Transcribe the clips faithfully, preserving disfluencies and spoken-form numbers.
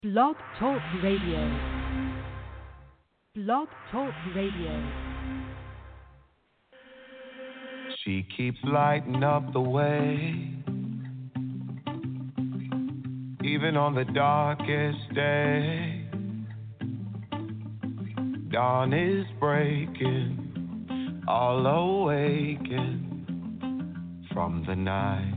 Blog Talk Radio. Blog Talk Radio. She keeps lighting up the way, even on the darkest day. Dawn is breaking, all awaken from the night.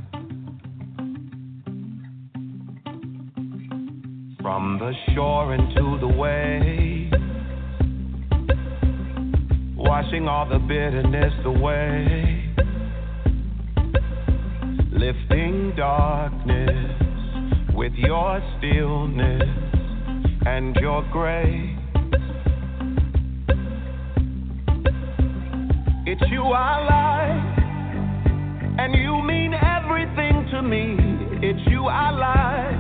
From the shore into the waves, washing all the bitterness away, lifting darkness with your stillness and your grace. It's you I like, and you mean everything to me. It's you I like,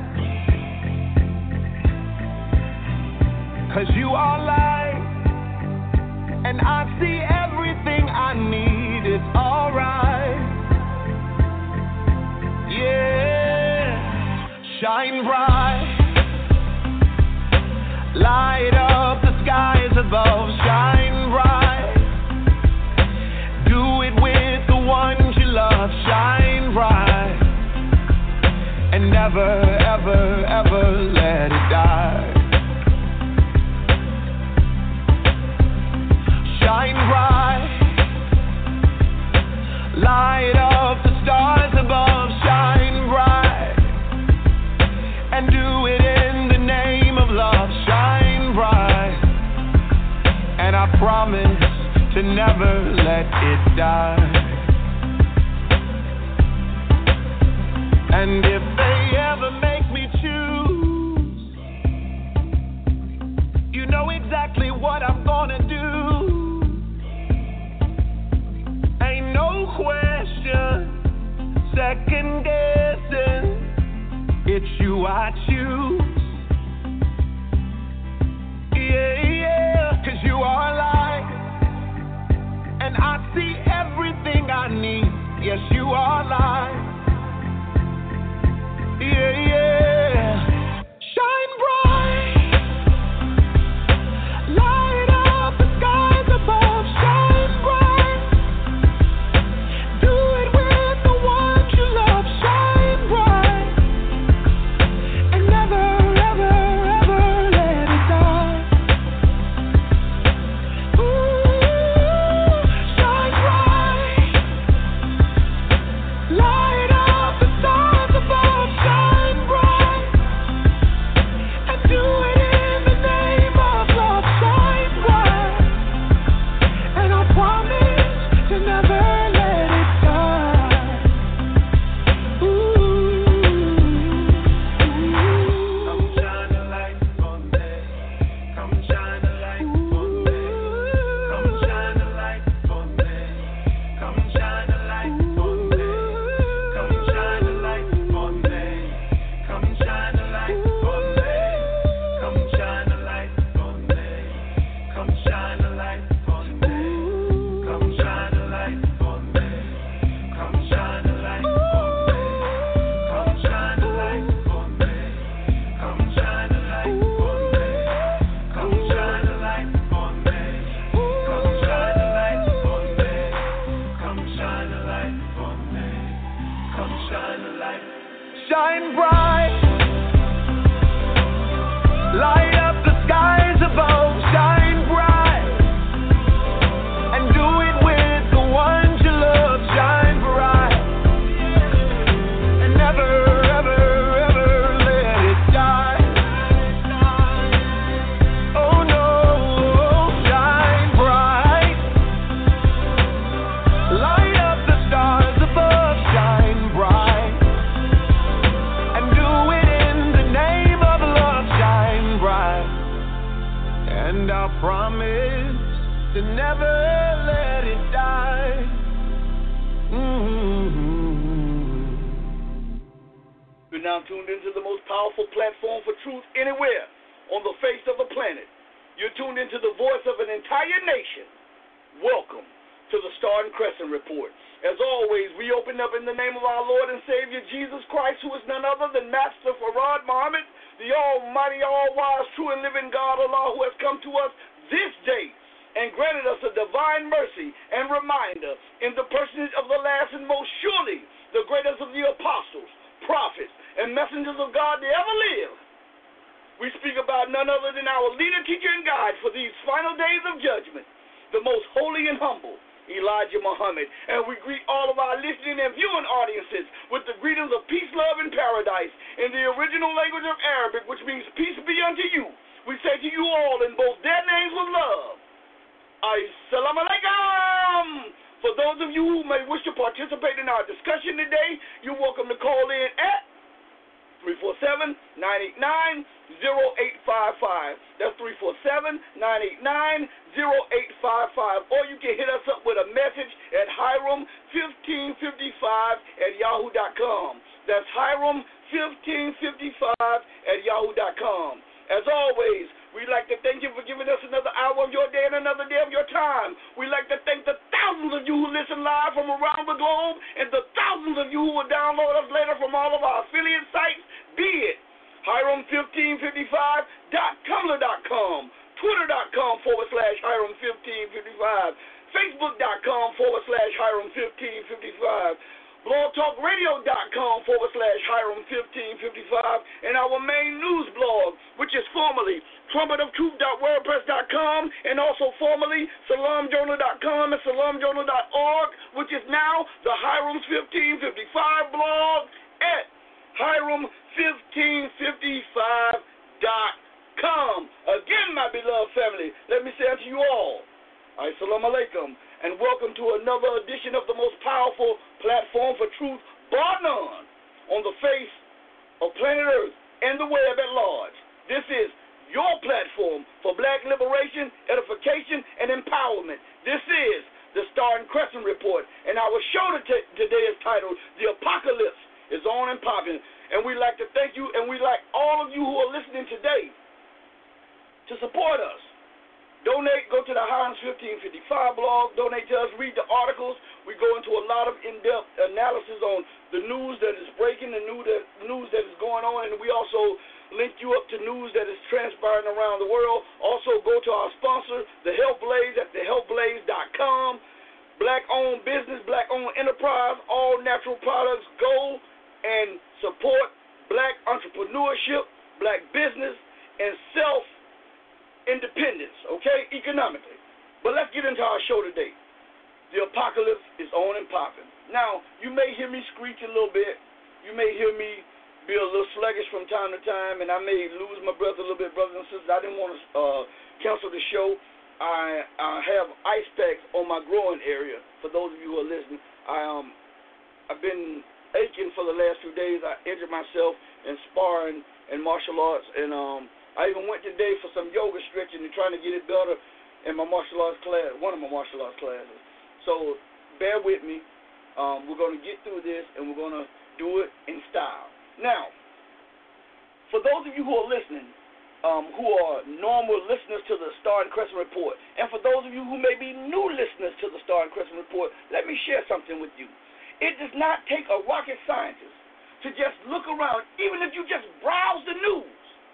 'cause you are light, and I see everything I need. It's alright, yeah. Shine bright, light up the skies above. Shine bright, do it with the ones you love. Shine bright, and never, ever, ever let it die. Shine bright, light up the stars above. Shine bright, and do it in the name of love. Shine bright, and I promise to never let it die. And if they ever make me choose, you know exactly what I'm gonna do. Ain't no question, second guessing. It's you I choose. Yeah, yeah, 'cause you are light, and I see everything I need. Yes, you are light. Yeah, yeah. Shine bright, light up the skies above. Shine bright, do it with the ones you love. Shine bright, and never, ever, ever let it die. Ooh, shine bright, light up the stars above. Shine bright, and do it in the name of love. Shine bright, and I promise to never let it die. Ooh, come shine a light for me. Come shine a light for me. Come shine a light for me. Come shine a light for me. Come shine a light for me. Come shine a light for me. Come shine a light for me. Come shine a light for me. Come shine a light for me. Come shine a light for me. Come shine a light for me. Come shine a light for me. Come shine a light for me. Come shine a light for me. Come shine a light for me. Come shine a light. Shine bright, light up the skies above. Shine bright, and do it with the ones you love. Shine bright, and never, ever, ever let it die. Oh no, shine bright, light up the stars above. Shine bright, and do it in the name of love. Shine bright, and I promise to never let it die. Mm-hmm. You're now tuned into the most powerful platform for truth anywhere on the face of the planet. You're tuned into the voice of an entire nation. Welcome to the Star and Crescent Report. As always, we open up in the name of our Lord and Savior, Jesus Christ, who is none other than Master Farad Muhammad, the almighty, all-wise, true and living God, Allah, who has come to us this day and granted us a divine mercy and reminder in the personage of the last and most surely the greatest of the apostles, prophets, and messengers of God that ever lived. We speak about none other than our leader, teacher, and guide for these final days of judgment, the most holy and humble, Elijah Muhammad. And we greet all of our listening and viewing audiences with the greetings of peace, love, and paradise in the original language of Arabic, which means peace be unto you. We say to you all in both their names with love, Assalamu alaikum. For those of you who may wish to participate in our discussion today, you're welcome to call in at three four seven, nine eight nine, zero eight five five. That's three four seven, nine eight nine, zero eight five five. Or you can hit us up with a message at Hiram fifteen fifty-five at yahoo dot com. That's Hiram fifteen fifty-five at yahoo dot com. As always, we'd like to thank you for giving us another hour of your day and another day of your time. We'd like to thank the thousands of you who listen live from around the globe and the thousands of you who will download us later from all of our affiliate sites, be it Hiram fifteen fifty-five dot tumblr dot com, twitter dot com forward slash Hiram fifteen fifty-five, facebook dot com forward slash Hiram fifteen fifty-five, blog talk radio dot com forward slash Hiram fifteen fifty-five, and our main news blog, which is formerly trumpet of truth dot wordpress dot com, and also formerly salam journal dot com and salam journal dot org, which is now the Hiram fifteen fifty-five blog at Hiram fifteen fifty-five dot com. Again, my beloved family, let me say unto you all, Assalamu alaikum, and welcome to another edition of the most powerful platform for truth, bar none, on the face of planet Earth and the web at large. This is your platform for black liberation, edification, and empowerment. This is the Star and Crescent Report, and our show today is titled The Apocalypse is On and Popping. And we'd like to thank you, and we'd like all of you who are listening today to support us. Donate, go to the Hiram fifteen fifty-five blog, donate to us, read the articles. We go into a lot of in-depth analysis on the news that is breaking, the news that, news that is going on, and we also link you up to news that is transpiring around the world. Also, go to our sponsor, The Health Blaze, at the health blaze dot com. Black-owned business, black-owned enterprise, all natural products. Go and support black entrepreneurship, black business, and self-independence, okay, economically. But let's get into our show today. The apocalypse is on and popping. Now, you may hear me screech a little bit. You may hear me be a little sluggish from time to time, and I may lose my breath a little bit, brothers and sisters. I didn't want to uh, cancel the show. I, I have ice packs on my growing area. For those of you who are listening, I um, I've been aching for the last few days. I injured myself in sparring and martial arts, and um, I even went today for some yoga stretching and trying to get it better in my martial arts class, one of my martial arts classes. So bear with me. Um, we're going to get through this, and we're going to do it in style. Now, for those of you who are listening, um, who are normal listeners to the Star and Crescent Report, and for those of you who may be new listeners to the Star and Crescent Report, let me share something with you. It does not take a rocket scientist to just look around, even if you just browse the news,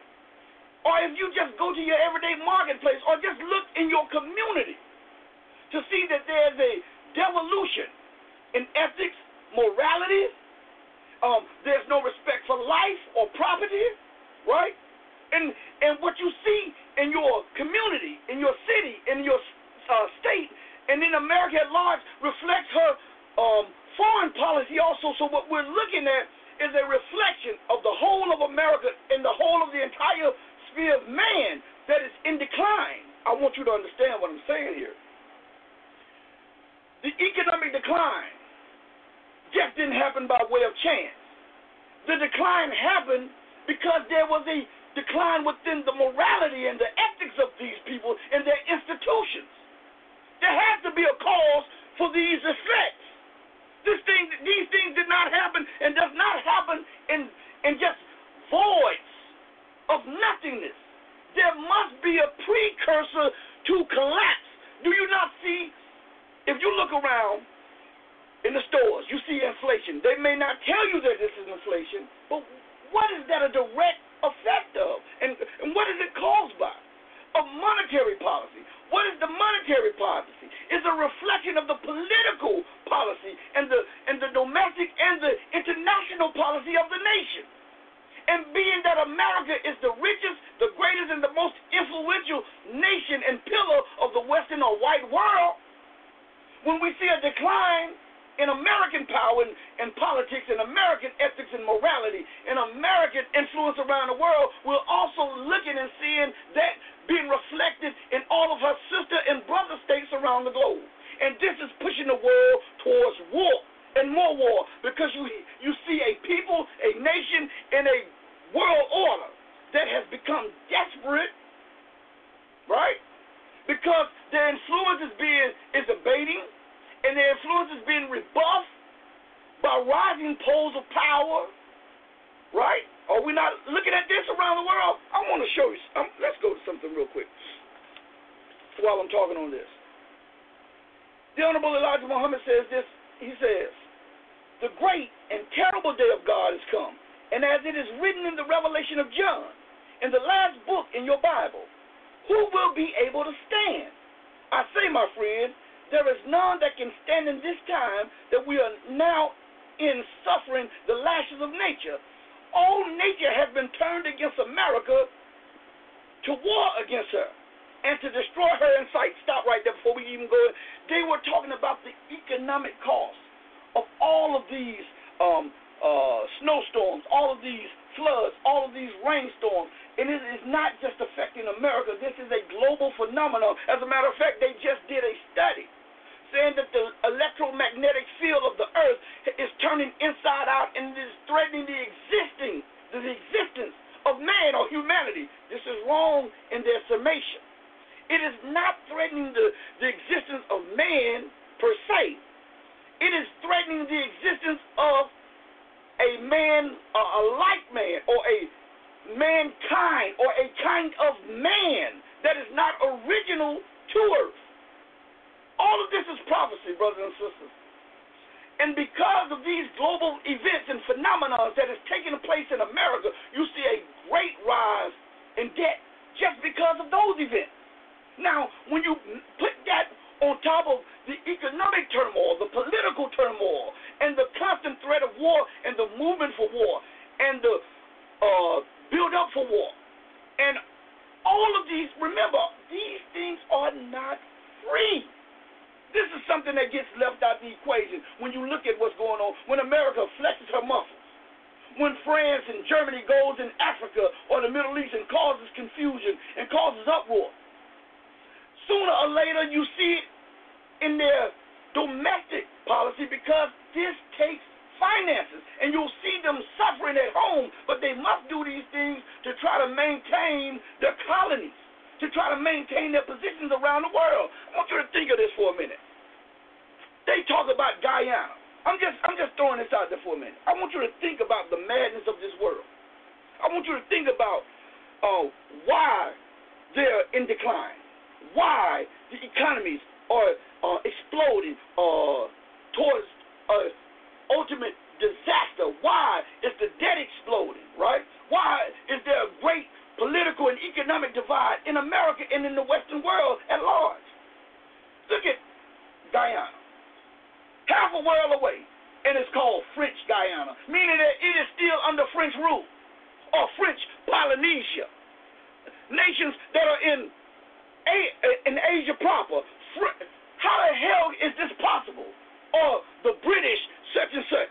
or if you just go to your everyday marketplace, or just look in your community to see that there's a devolution in ethics, morality. Um, there's no respect for life or property, right? And and what you see in your community, in your city, in your uh, state, and in America at large reflects her um, foreign policy also. So what we're looking at is a reflection of the whole of America and the whole of the entire sphere of man that is in decline. I want you to understand what I'm saying here. The economic decline just didn't happen by way of chance. The decline happened because there was a decline within the morality and the ethics of these people and their institutions. There has to be a cause for these effects. This thing, these things did not happen and does not happen in, in just voids of nothingness. There must be a precursor to collapse. Do you not see if you look around in the stores, you see inflation. They may not tell you that this is inflation, but what is that a direct effect of? And, and what is it caused by? A monetary policy. What is the monetary policy? It's a reflection of the political policy and the and the domestic and the international policy of the nation. And being that America is the richest, the greatest, and the most influential nation and pillar of the Western or white world, when we see a decline in American power and, and politics and American ethics and morality and American influence around the world, we're also looking and seeing that being reflected in all of her sister and brother states around the globe. And this is pushing the world towards war and more war, because you you see a people, a nation, and a world order that has become desperate, right? Because their influence is being is abating, and their influence is being rebuffed by rising poles of power, right? Are we not looking at this around the world? I want to show you. Um, let's go to something real quick while I'm talking on this. The Honorable Elijah Muhammad says this. He says, the great and terrible day of God has come, and as it is written in the Revelation of John, in the last book in your Bible, who will be able to stand? I say, my friend, there is none that can stand in this time that we are now in, suffering the lashes of nature. All nature has been turned against America to war against her and to destroy her in sight. Stop right there before we even go in. They were talking about the economic cost of all of these um, uh, snowstorms, all of these floods, all of these rainstorms. And it is not just affecting America. This is a global phenomenon. As a matter of fact, they just did a study saying that the electromagnetic field of the earth is turning inside out and is threatening the existing, the existence of man or humanity. This is wrong in their summation. It is not threatening the, the existence of man per se. It is threatening the existence of a man, uh, a like man, or a mankind, or a kind of man that is not original to earth. All of this is prophecy, brothers and sisters. And because of these global events and phenomena that is taking place in America, you see a great rise in debt just because of those events. Now, when you put that on top of the economic turmoil, the political turmoil, and the constant threat of war, and the movement for war, and the uh, build-up for war, and all of these, remember, these things are not free. This is something that gets left out the equation when you look at what's going on. When America flexes her muscles, when France and Germany goes in Africa or the Middle East and causes confusion and causes uproar, sooner or later you see it in their domestic policy, because this takes finances, and you'll see them suffering at home, but they must do these things to try to maintain their colonies, to try to maintain their positions around the world. I want you to think of this for a minute. They talk about Guyana. I'm just I'm just throwing this out there for a minute. I want you to think about the madness of this world. I want you to think about uh, why they're in decline, why the economies are uh, exploding uh, towards uh, ultimate disaster. Why is the debt exploding, right? Why is there a great political and economic divide in America and in the Western world at large? Look at Guyana. Half a world away, and it's called French Guyana, meaning that it is still under French rule, or French Polynesia. Nations that are in in Asia proper. How the hell is this possible? Or the British such and such.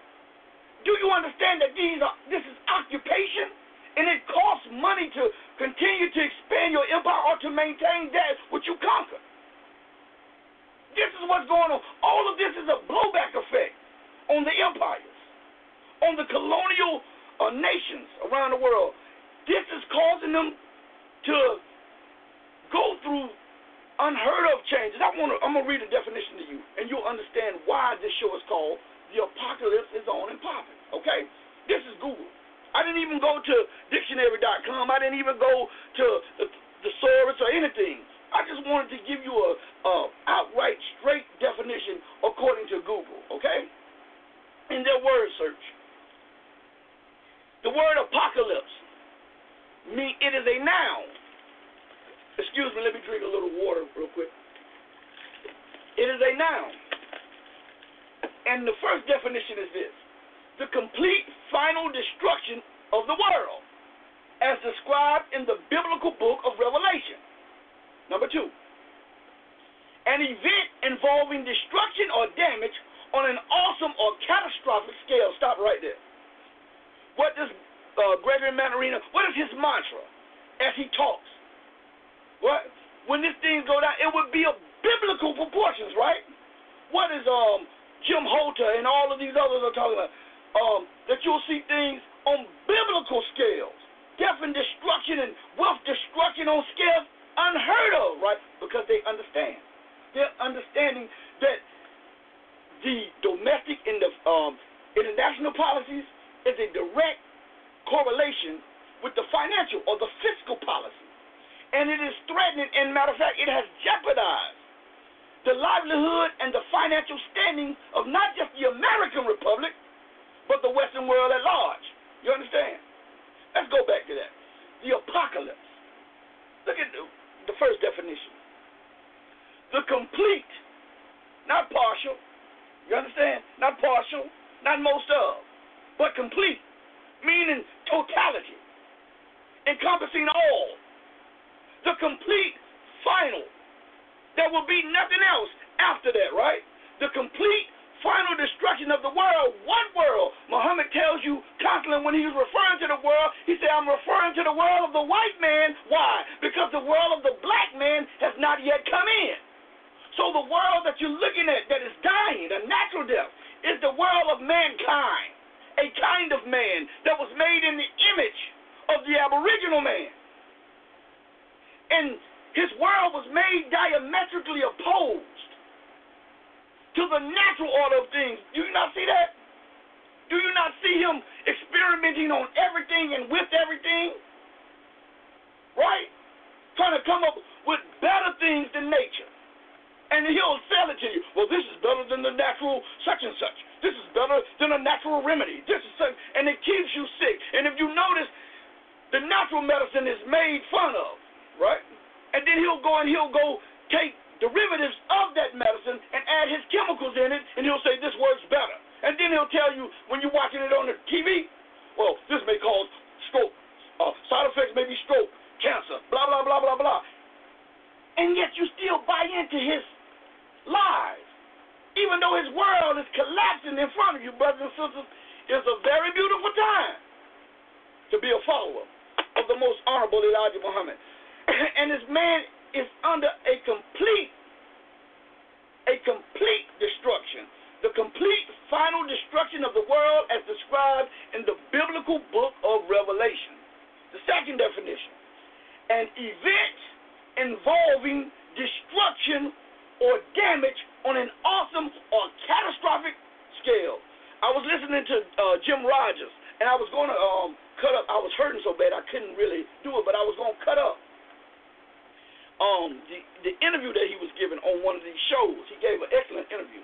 Do you understand that these are this is occupation? And it costs money to continue to expand your empire or to maintain that which you conquer. This is what's going on. All of this is a blowback effect on the empires, on the colonial uh, nations around the world. This is causing them to go through unheard of changes. I want to. I'm gonna read a definition to you, and you'll understand why this show is called "The Apocalypse is On and Popping." Okay, this is Google. I didn't even go to dictionary dot com. I didn't even go to the thesaurus or anything. I just wanted to give you a, a outright, straight definition according to Google, okay? In their word search. The word apocalypse mean it is a noun. Excuse me, let me drink a little water real quick. It is a noun. And the first definition is this: the complete final destruction of the world, as described in the biblical book of Revelation. Number two, an event involving destruction or damage on an awesome or catastrophic scale. Stop right there. What does uh, Gregory Manarino, what is his mantra as he talks? What? When this thing go down, it would be of biblical proportions, right? What is um Jim Holter and all of these others are talking about? Um, that you'll see things on biblical scales. Death and destruction and wealth destruction on scales unheard of, right? Because they understand. They're understanding that the domestic and the um, international policies is a direct correlation with the financial or the fiscal policy. And it is threatening, and matter of fact, it has jeopardized the livelihood and the financial standing of not just the American Republic, but the Western world at large. You understand? Let's go back to that. The apocalypse. Look at the, the first definition. The complete, not partial. You understand? Not partial, not most of, but complete, meaning totality, encompassing all. The complete, final. There will be nothing else after that, right? The complete, final destruction of the world, one world. Muhammad tells you constantly when he was referring to the world, he said, I'm referring to the world of the white man. Why? Because the world of the black man has not yet come in. So the world that you're looking at that is dying, a natural death, is the world of mankind, a kind of man that was made in the image of the aboriginal man. And his world was made diametrically opposed to the natural order of things. Do you not see that? Do you not see him experimenting on everything and with everything? Right? Trying to come up with better things than nature. And he'll sell it to you. Well, this is better than the natural such and such. This is better than a natural remedy. This is such, and it keeps you sick. And if you notice, the natural medicine is made fun of, right? And then he'll go and he'll go take derivatives of that medicine and add his chemicals in it, and he'll say this works better. And then he'll tell you when you're watching it on the T V, well, this may cause stroke. Uh, side effects may be stroke, cancer, blah, blah, blah, blah, blah. And yet you still buy into his lies. Even though his world is collapsing in front of you, brothers and sisters, it's a very beautiful time to be a follower of the most honorable Elijah Muhammad. And this man is under a complete, a complete destruction. The complete final destruction of the world as described in the biblical book of Revelation. The second definition, an event involving destruction or damage on an awesome or catastrophic scale. I was listening to uh, Jim Rogers, and I was going to um, cut up. I was hurting so bad I couldn't really do it, but I was going to cut up um, the, the interview that he was giving on one of these shows. He gave an excellent interview.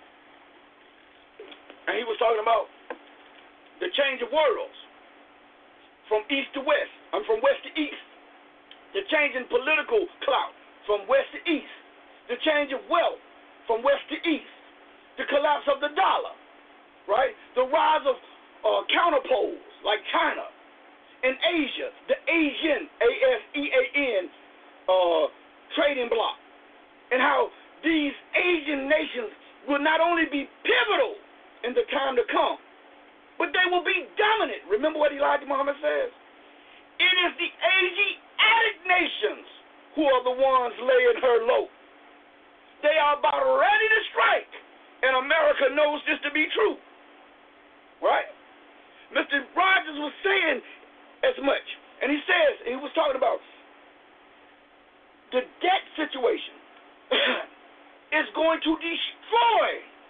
And he was talking about the change of worlds from east to west. I'm from west to east. The change in political clout from west to east. The change of wealth from west to east. The collapse of the dollar, right? The rise of uh, counterpoles like China. In Asia, the Asian, A S E A N, uh, trading bloc. And how these Asian nations will not only be pivotal in the time to come, but they will be dominant. Remember what Elijah Muhammad says? It is the Asiatic nations who are the ones laying her low. They are about ready to strike, and America knows this to be true. Right? Mister Rogers was saying as much, and he says, he was talking about the debt situation is going to destroy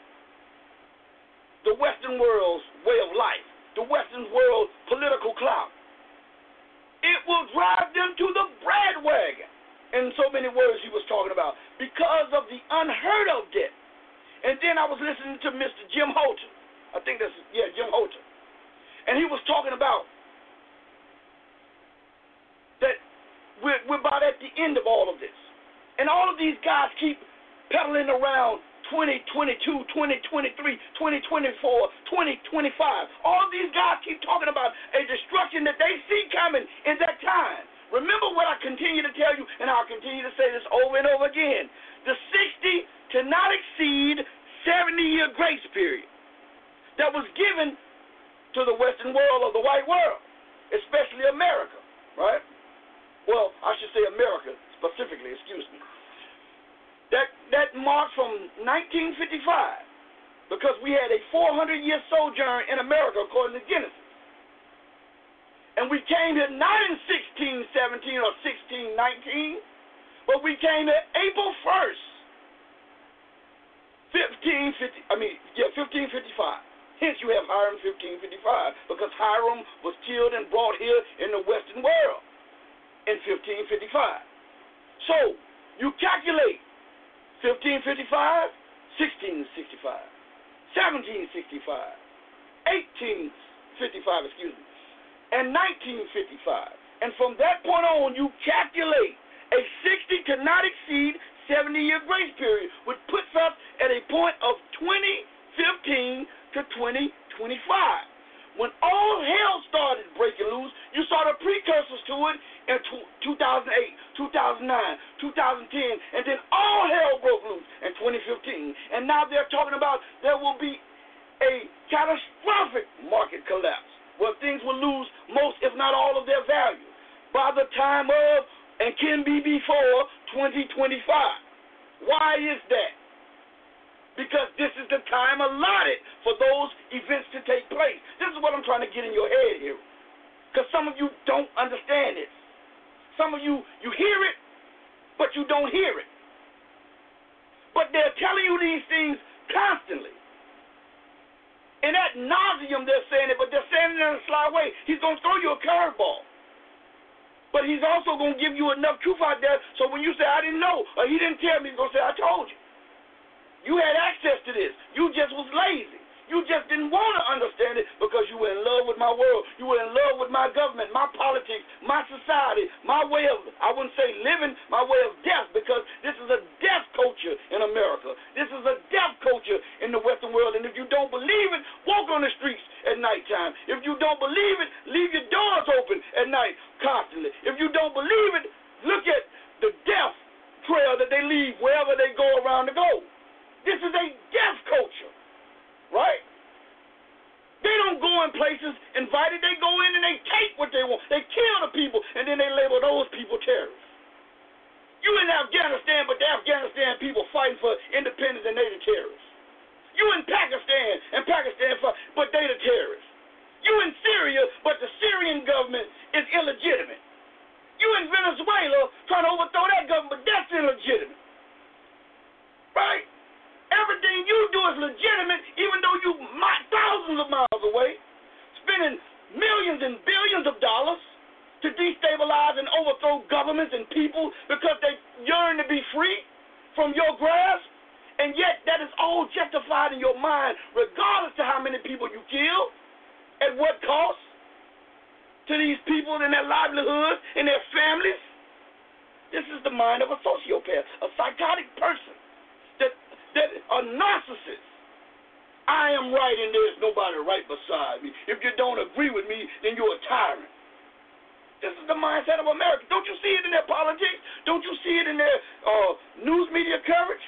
the Western world's way of life, the Western world's political clout. It will drive them to the bread wagon. in so many words he was talking about, because of the unheard of debt. And then I was listening to Mister Jim Holter. I think that's, yeah, Jim Holter. And he was talking about that we're, we're about at the end of all of this. And all of these guys keep pedaling around twenty twenty-two, twenty twenty-three, twenty twenty-four, twenty twenty-five. All of these guys keep talking about a destruction that they see coming in that time. Remember what I continue to tell you, and I'll continue to say this over and over again. The sixty to not exceed seventy-year grace period that was given to the Western world or the white world, especially America, right? Well, I should say America specifically, excuse me. That that marks from nineteen fifty-five, because we had a four hundred year sojourn in America according to Genesis. And we came here not in sixteen seventeen or sixteen nineteen, but we came here April first, fifteen fifty. I mean, yeah, fifteen fifty-five. Hence, you have Hiram fifteen fifty-five, because Hiram was killed and brought here in the Western world in fifteen fifty-five. So you calculate fifteen fifty-five, sixteen sixty-five, seventeen sixty-five, eighteen fifty-five, excuse me, and nineteen fifty-five. And from that point on, you calculate a sixty to not exceed seventy year grace period, which puts us at a point of twenty fifteen to twenty twenty-five. When all hell started breaking loose, you saw the precursors to it in two thousand eight, two thousand nine, two thousand ten, and then all hell broke loose in twenty fifteen. And now they're talking about there will be a catastrophic market collapse where things will lose most, if not all, of their value by the time of and can be before twenty twenty-five. Why is that? Because this is the time allotted for those events to take place. This is what I'm trying to get in your head here. Because some of you don't understand it. Some of you, you hear it, but you don't hear it. But they're telling you these things constantly. And ad nauseum they're saying it, but they're saying it in a sly way. He's going to throw you a curveball. But he's also going to give you enough truth out there so when you say, I didn't know, or he didn't tell me, he's going to say, I told you. You had access to this. You just was lazy. You just didn't want to understand it because you were in love with my world. You were in love with my government, my politics, my society, my way of, I wouldn't say living, my way of death, because this is a death culture in America. This is a death culture in the Western world. And if you don't believe it, walk on the streets at nighttime. If you don't believe it, leave your doors open at night constantly. If you don't believe it, look at the death trail that they leave wherever they go around the globe. This is a death culture, right? They don't go in places invited. They go in and they take what they want. They kill the people, and then they label those people terrorists. You in Afghanistan, but the Afghanistan people fighting for independence, and they the terrorists. You in Pakistan, and Pakistan fight, but they the terrorists. You in Syria, but the Syrian government is illegitimate. You in Venezuela trying to overthrow that government, but that's illegitimate, right? Everything you do is legitimate, even though you might thousands of miles away, spending millions and billions of dollars to destabilize and overthrow governments and people because they yearn to be free from your grasp, and yet that is all justified in your mind, regardless of how many people you kill, at what cost to these people and their livelihoods and their families. This is the mind of a sociopath, a psychotic person. That that a narcissist. I am right and there's nobody right beside me. If you don't agree with me, then you're a tyrant. This is the mindset of America. Don't you see it in their politics? Don't you see it in their uh, news media coverage?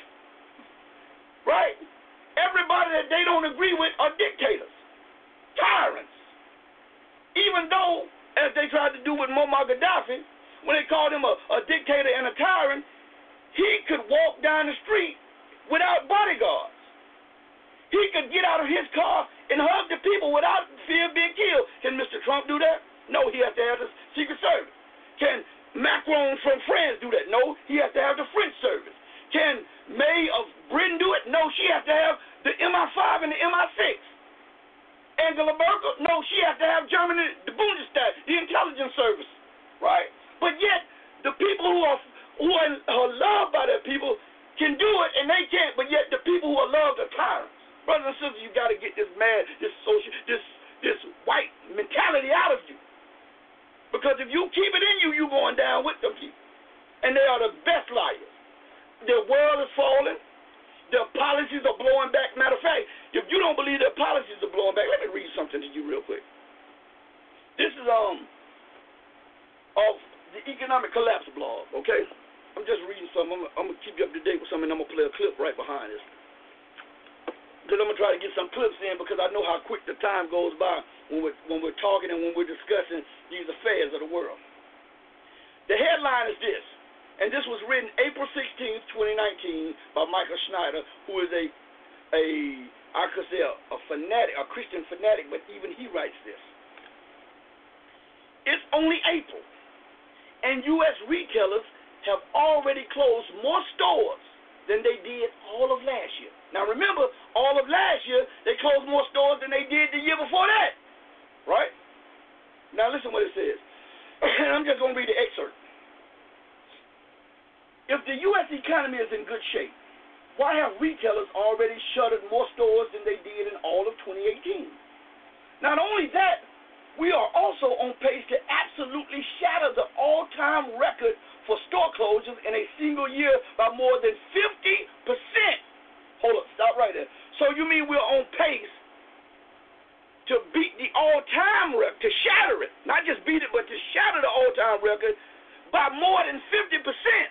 Right? Everybody that they don't agree with are dictators, tyrants. Even though, as they tried to do with Muammar Gaddafi, when they called him a, a dictator and a tyrant, he could walk down the street without bodyguards. He could get out of his car and hug the people without fear of being killed. Can Mister Trump do that? No, he has to have the Secret Service. Can Macron from France do that? No, he has to have the French service. Can May of Britain do it? No, she has to have the M I five and the M I six. Angela Merkel? No, she has to have Germany, the Bundestag, the intelligence service, right? But yet, the people who are who are, are loved by their people can do it and they can't, but yet the people who are loved are tyrants. Brothers and sisters, you got to get this mad, this social, this this white mentality out of you. Because if you keep it in you, you're going down with them people. And they are the best liars. Their world is falling. Their policies are blowing back. Matter of fact, if you don't believe their policies are blowing back, let me read something to you real quick. This is um of the Economic Collapse blog, okay? I'm just reading something. I'm, I'm going to keep you up to date with something, and I'm going to play a clip right behind this. Because I'm going to try to get some clips in because I know how quick the time goes by when we're, when we're talking and when we're discussing these affairs of the world. The headline is this, and this was written April sixteenth, twenty nineteen by Michael Schneider, who is a, a I could say, a, a fanatic, a Christian fanatic, but even he writes this. It's only April, and U S retailers have already closed more stores than they did all of last year. Now remember, all of last year, they closed more stores than they did the year before that, right? Now listen what it says. And I'm just going to read the excerpt. If the U S economy is in good shape, why have retailers already shuttered more stores than they did in all of twenty eighteen? Not only that, we are also on pace to absolutely shatter the all-time record for store closures in a single year by more than fifty percent. Hold up, stop right there. So you mean we're on pace to beat the all-time record, to shatter it, not just beat it, but to shatter the all-time record by more than fifty percent.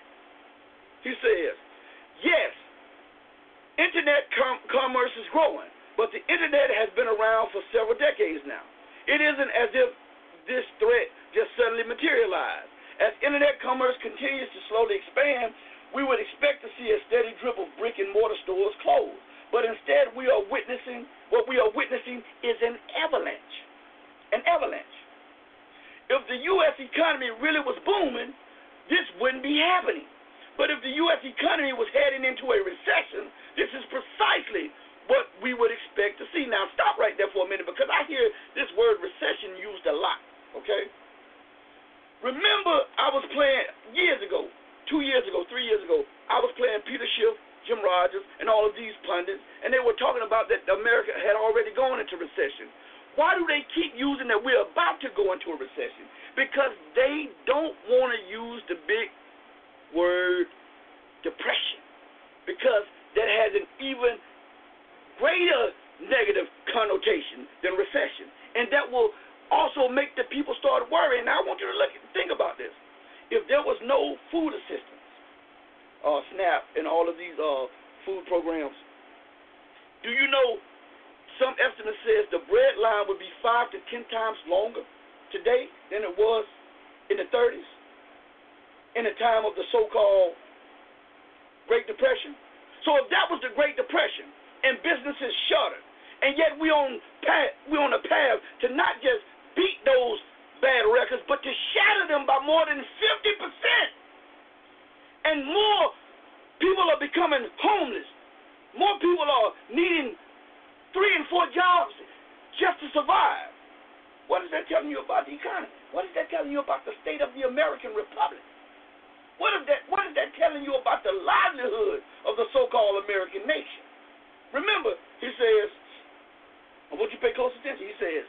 He says, yes, internet com- commerce is growing, but the internet has been around for several decades now. It isn't as if this threat just suddenly materialized. As internet commerce continues to slowly expand, we would expect to see a steady drip of brick and mortar stores close. But instead, we are witnessing, what we are witnessing is an avalanche. An avalanche. If the U S economy really was booming, this wouldn't be happening. But if the U S economy was heading into a recession, this is precisely what we would expect to see. Now, stop right there for a minute because I hear this word recession used a lot, okay? Remember, I was playing years ago, two years ago, three years ago, I was playing Peter Schiff, Jim Rogers, and all of these pundits, and they were talking about that America had already gone into recession. Why do they keep using that we're about to go into a recession? Because they don't want to use the big word depression, because that has an even greater negative connotation than recession, and that will also make the people start worrying. Now, I want you to look, think about this. If there was no food assistance, uh, SNAP, and all of these uh, food programs, do you know some estimate says the bread line would be five to ten times longer today than it was in the thirties, in the time of the so-called Great Depression? So if that was the Great Depression and businesses shuttered, and yet we on path, we on a path to not just beat those bad records, but to shatter them by more than fifty percent. And more people are becoming homeless. More people are needing three and four jobs just to survive. What is that telling you about the economy? What is that telling you about the state of the American Republic? What is that, what is that telling you about the livelihood of the so-called American nation? Remember, he says, I want you to pay close attention, he says,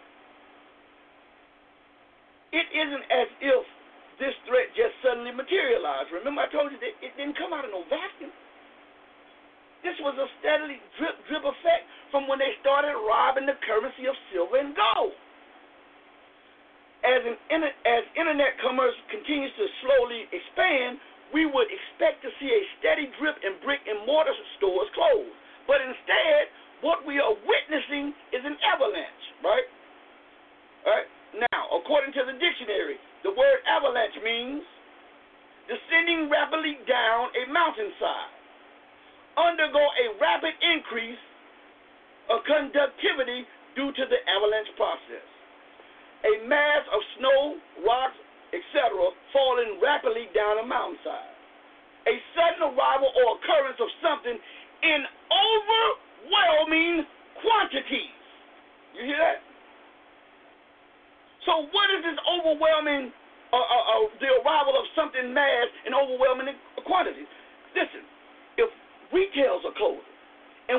it isn't as if this threat just suddenly materialized. Remember I told you that it didn't come out of no vacuum. This was a steadily drip, drip effect from when they started robbing the currency of silver and gold. As, an, as internet commerce continues to slowly expand, we would expect to see a steady drip in brick and mortar stores close. But instead, what we are witnessing is an avalanche, right? All right? Now, according to the dictionary, the word avalanche means descending rapidly down a mountainside, undergo a rapid increase of conductivity due to the avalanche process. A mass of snow, rocks, et cetera falling rapidly down a mountainside. A sudden arrival or occurrence of something in overwhelming quantities. You hear that? So what is this overwhelming, uh, uh, uh, the arrival of something mass in overwhelming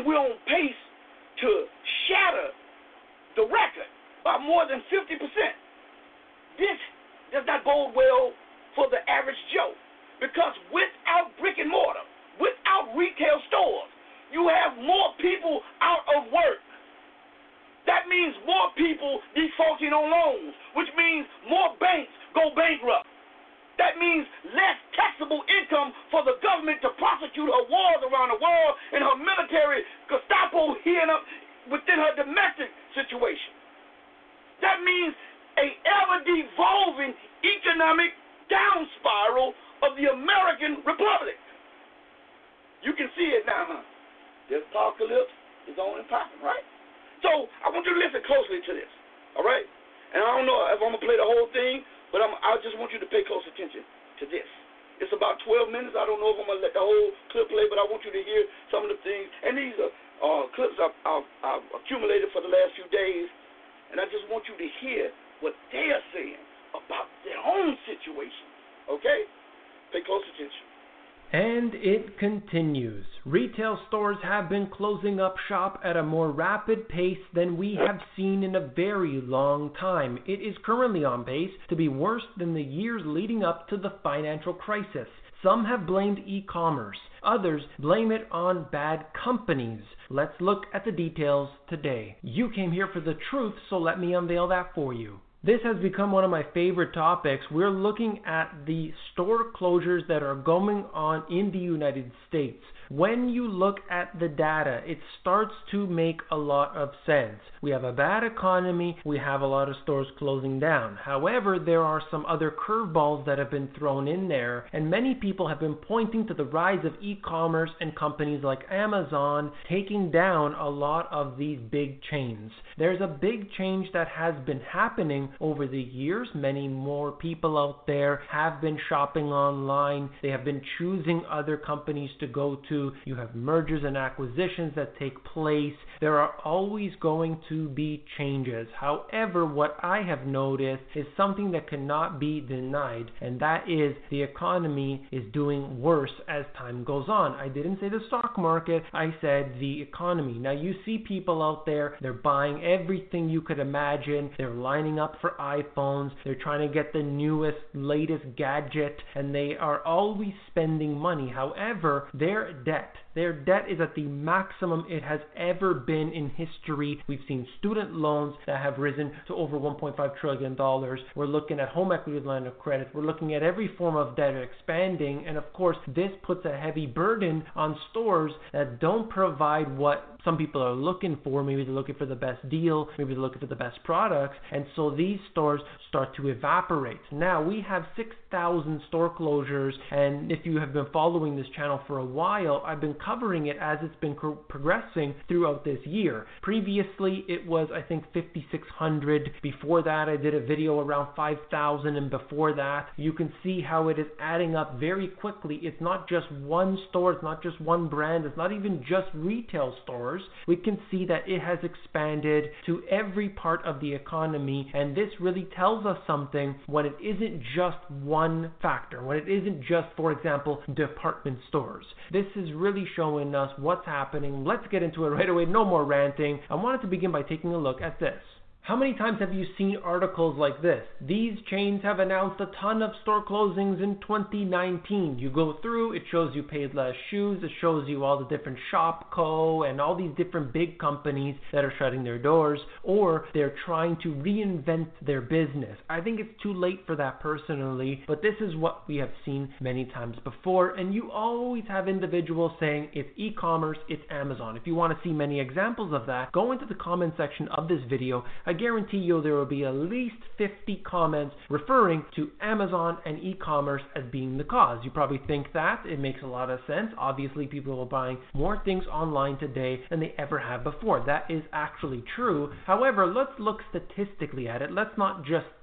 and we're on pace to shatter the record by more than fifty percent. This does not bode well for the average Joe, because without brick and mortar, without retail stores, you have more people out of work. That means more people defaulting on loans, which means more banks go bankrupt. That means less taxable income for the government to prosecute her wars around the world and her military Gestapo here within her domestic situation. That means a ever-devolving economic down spiral of the American Republic. You can see it now, huh? The apocalypse is on and popping, right? So I want you to listen closely to this, all right? And I don't know if I'm going to play the whole thing, but I'm, I just want you to pay close attention to this. It's about twelve minutes. I don't know if I'm going to let the whole clip play, but I want you to hear some of the things. And these are uh, clips I've, I've, I've accumulated for the last few days, and I just want you to hear what they are saying about their own situation, okay? Pay close attention. And it continues. Retail stores have been closing up shop at a more rapid pace than we have seen in a very long time. It is currently on pace to be worse than the years leading up to the financial crisis. Some have blamed e-commerce. Others blame it on bad companies. Let's look at the details today. You came here for the truth, so let me unveil that for you. This has become one of my favorite topics. We're looking at the store closures that are going on in the United States. When you look at the data, it starts to make a lot of sense. We have a bad economy, we have a lot of stores closing down. However, there are some other curveballs that have been thrown in there, and many people have been pointing to the rise of e-commerce and companies like Amazon taking down a lot of these big chains. There's a big change that has been happening over the years. Many more people out there have been shopping online. They have been choosing other companies to go to. You have mergers and acquisitions that take place. There are always going to be changes. However, what I have noticed is something that cannot be denied, and that is the economy is doing worse as time goes on. I didn't say the stock market, I said the economy. Now you see people out there, they're buying everything you could imagine. They're lining up for iPhones. They're trying to get the newest, latest gadget, and they are always spending money. However, their debt, their debt is at the maximum it has ever been in history. We've seen student loans that have risen to over one point five trillion dollars. We're looking at home equity line of credit. We're looking at every form of debt expanding. And of course, this puts a heavy burden on stores that don't provide what some people are looking for. Maybe they're looking for the best deal. Maybe they're looking for the best products. And so these stores start to evaporate. Now, we have six thousand store closures. And if you have been following this channel for a while, I've been covering it as it's been co- progressing throughout this year. Previously, it was, I think, fifty-six hundred. Before that, I did a video around five thousand. And before that, you can see how it is adding up very quickly. It's not just one store. It's not just one brand. It's not even just retail stores. We can see that it has expanded to every part of the economy, and this really tells us something when it isn't just one factor, when it isn't just, for example, department stores. This is really showing us what's happening. Let's get into it right away. No more ranting. I wanted to begin by taking a look at this. How many times have you seen articles like this? These chains have announced a ton of store closings in twenty nineteen. You go through, it shows you Payless Shoes, it shows you all the different Shopko and all these different big companies that are shutting their doors, or they're trying to reinvent their business. I think it's too late for that personally, but this is what we have seen many times before, and you always have individuals saying it's e-commerce, it's Amazon. If you want to see many examples of that, go into the comment section of this video. I guarantee you there will be at least fifty comments referring to Amazon and e-commerce as being the cause. You probably think that. It makes a lot of sense. Obviously, people are buying more things online today than they ever have before. That is actually true. However, let's look statistically at it. Let's not just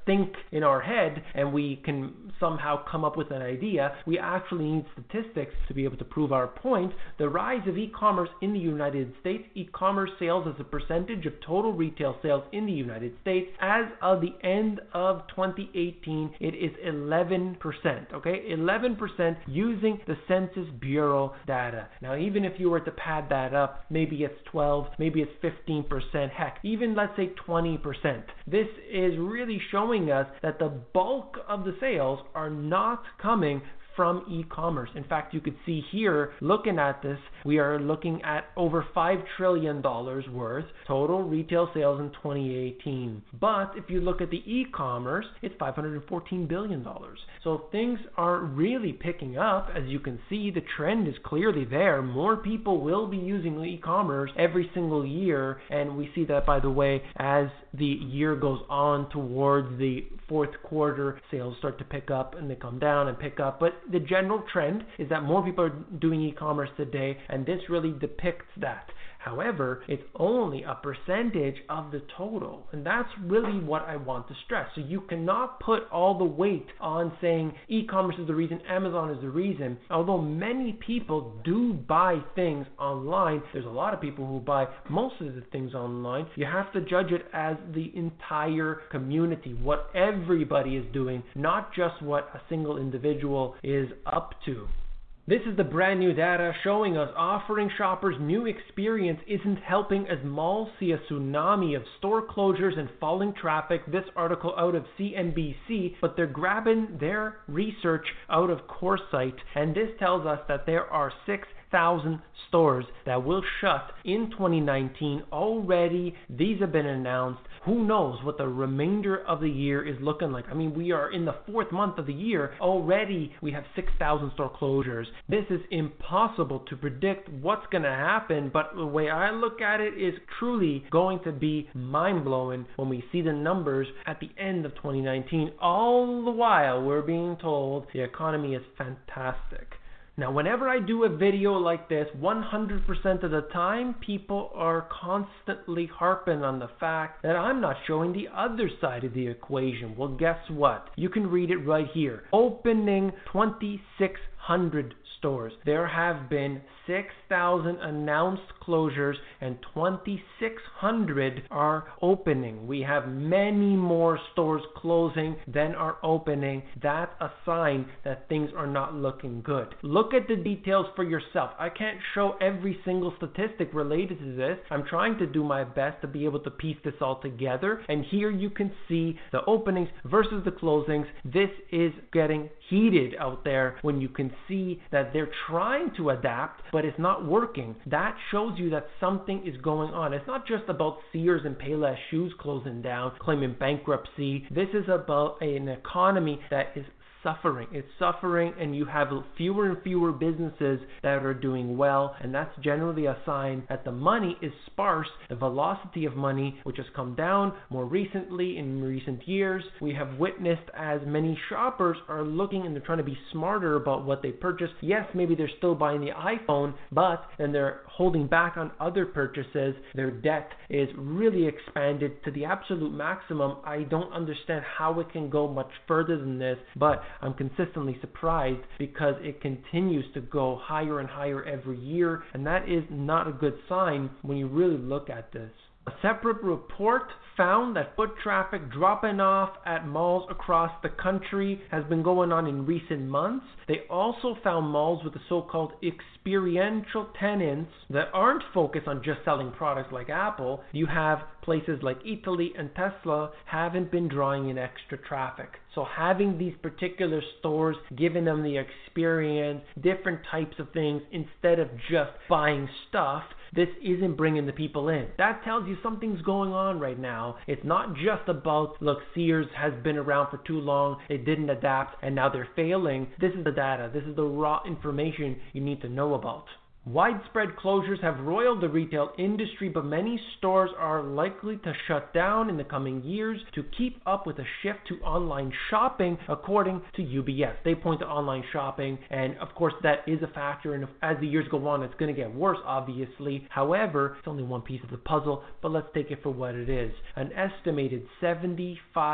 think in our head and we can somehow come up with an idea. We actually need statistics to be able to prove our point. The rise of e-commerce in the United States, e-commerce sales as a percentage of total retail sales in the United States, as of the end of twenty eighteen, it is eleven percent, okay? eleven percent using the Census Bureau data. Now, even if you were to pad that up, maybe it's twelve, maybe it's fifteen percent, heck, even let's say twenty percent. This is really showing us that the bulk of the sales are not coming from e-commerce. In fact, you could see here, looking at this, we are looking at over five trillion dollars worth total retail sales in twenty eighteen. But if you look at the e-commerce, it's five hundred fourteen billion dollars. So things are really picking up. As you can see, the trend is clearly there. More people will be using e-commerce every single year, and we see that, by the way, as the year goes on towards the fourth quarter, sales start to pick up and they come down and pick up. But the general trend is that more people are doing e-commerce today, and this really depicts that. However, it's only a percentage of the total, and that's really what I want to stress. So you cannot put all the weight on saying e-commerce is the reason, Amazon is the reason. Although many people do buy things online, there's a lot of people who buy most of the things online. You have to judge it as the entire community, what everybody is doing, not just what a single individual is up to. This is the brand new data showing us offering shoppers new experience isn't helping as malls see a tsunami of store closures and falling traffic. This article out of C N B C, but they're grabbing their research out of CoreSite, and this tells us that there are six thousand stores that will shut in twenty nineteen already. These have been announced. Who knows what the remainder of the year is looking like? I mean, we are in the fourth month of the year. Already we have six thousand store closures. This is impossible to predict what's going to happen, but the way I look at it is truly going to be mind-blowing when we see the numbers at the end of twenty nineteen. All the while we're being told the economy is fantastic. Now, whenever I do a video like this, one hundred percent of the time, people are constantly harping on the fact that I'm not showing the other side of the equation. Well, guess what? You can read it right here. Opening twenty-six hundred stores. There have been six thousand announced closures and twenty-six hundred are opening. We have many more stores closing than are opening. That's a sign that things are not looking good. Look at the details for yourself. I can't show every single statistic related to this. I'm trying to do my best to be able to piece this all together. And here you can see the openings versus the closings. This is getting heated out there when you can see that they're trying to adapt, but it's not working. That shows you that something is going on. It's not just about Sears and Payless Shoes closing down, claiming bankruptcy. This is about an economy that is suffering. It's suffering, and you have fewer and fewer businesses that are doing well, and that's generally a sign that the money is sparse. The velocity of money, which has come down more recently in recent years, we have witnessed as many shoppers are looking and they're trying to be smarter about what they purchase. Yes, maybe they're still buying the iPhone, but then they're holding back on other purchases. Their debt is really expanded to the absolute maximum. I don't understand how it can go much further than this, but I'm consistently surprised because it continues to go higher and higher every year, and that is not a good sign when you really look at this. A separate report found that foot traffic dropping off at malls across the country has been going on in recent months. They also found malls with the so-called experiential tenants that aren't focused on just selling products like Apple. You have places like Italy and Tesla haven't been drawing in extra traffic. So having these particular stores, giving them the experience, different types of things instead of just buying stuff, this isn't bringing the people in. That tells you something's going on right now. It's not just about, look, Sears has been around for too long, they didn't adapt, and now they're failing. This is the data. This is the raw information you need to know about. Widespread closures have roiled the retail industry, but many stores are likely to shut down in the coming years to keep up with a shift to online shopping, according to U B S. They point to online shopping, and of course that is a factor, and as the years go on, it's going to get worse, obviously. However, it's only one piece of the puzzle, but let's take it for what it is. An estimated seventy-five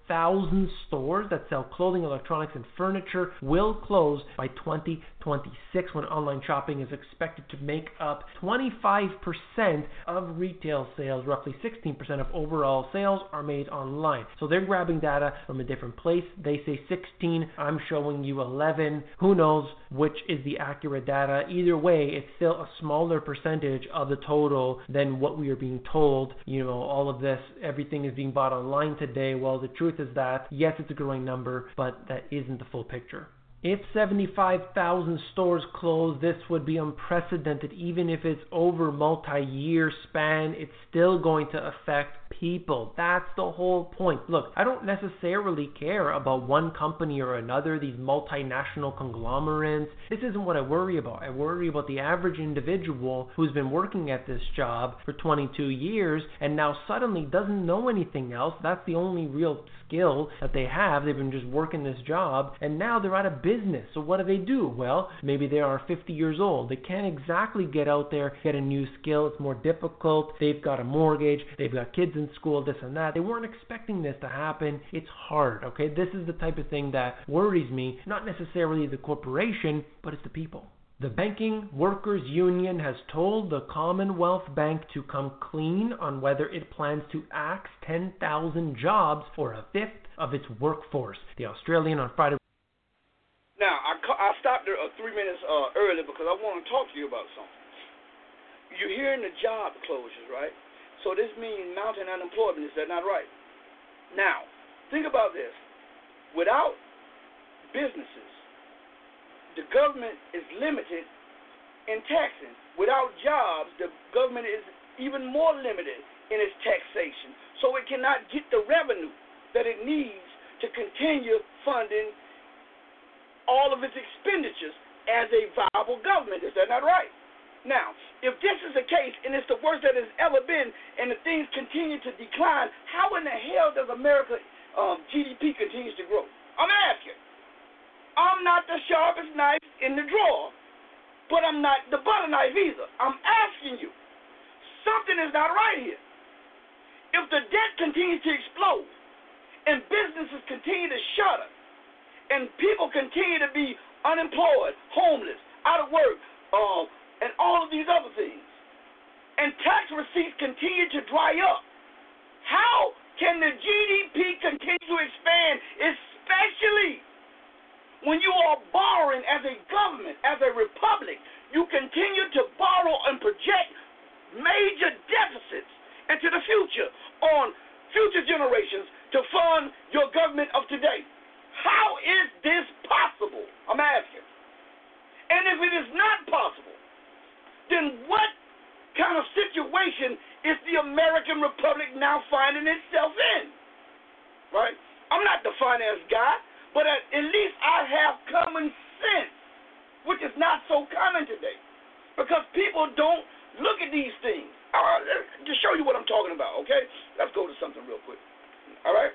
thousand stores that sell clothing, electronics, and furniture will close by twenty twenty-six, when online shopping is expected to make up twenty-five percent of retail sales. Roughly sixteen percent of overall sales are made online. So they're grabbing data from a different place. They say sixteen, I'm showing you eleven. Who knows which is the accurate data? Either way, it's still a smaller percentage of the total than what we are being told. You know, all of this, everything is being bought online today. Well, the truth is that, yes, it's a growing number, but that isn't the full picture. If seventy-five thousand stores close, this would be unprecedented. Even if it's over multi-year span, it's still going to affect people. That's the whole point. Look, I don't necessarily care about one company or another, these multinational conglomerates. This isn't what I worry about. I worry about the average individual who's been working at this job for twenty-two years and now suddenly doesn't know anything else. That's the only real skill that they have. They've been just working this job and now they're out of business. So what do they do? Well, maybe they are fifty years old. They can't exactly get out there, get a new skill. It's more difficult. They've got a mortgage. They've got kids in school, this and that. They weren't expecting this to happen. It's hard, okay? This is the type of thing that worries me. Not necessarily the corporation, but it's the people. The Banking Workers Union has told the Commonwealth Bank to come clean on whether it plans to axe ten thousand jobs, or a fifth of its workforce. The Australian on Friday. Now, I, I stopped there uh, three minutes uh, early because I want to talk to you about something. You're hearing the job closures, right? So this means mounting unemployment. Is that not right? Now, think about this. Without businesses, the government is limited in taxing. Without jobs, the government is even more limited in its taxation. So it cannot get the revenue that it needs to continue funding all of its expenditures as a viable government. Is that not right? Now, if this is the case, and it's the worst that it's ever been, and the things continue to decline, how in the hell does America um, G D P continues to grow? I'm asking. I'm not the sharpest knife in the drawer, but I'm not the butter knife either. I'm asking you. Something is not right here. If the debt continues to explode, and businesses continue to shutter, and people continue to be unemployed, homeless, out of work, uh, and all of these other things, and tax receipts continue to dry up, how can the G D P continue to expand, especially when you are borrowing as a government, as a republic? You continue to borrow and project major deficits into the future on future generations to fund your government of today. How is this possible? I'm asking. And if it is not possible, then what kind of situation is the American Republic now finding itself in? Right? I'm not the finance guy, but at, at least I have common sense, which is not so common today, because people don't look at these things. All right, to show you what I'm talking about, okay? Let's go to something real quick. All right?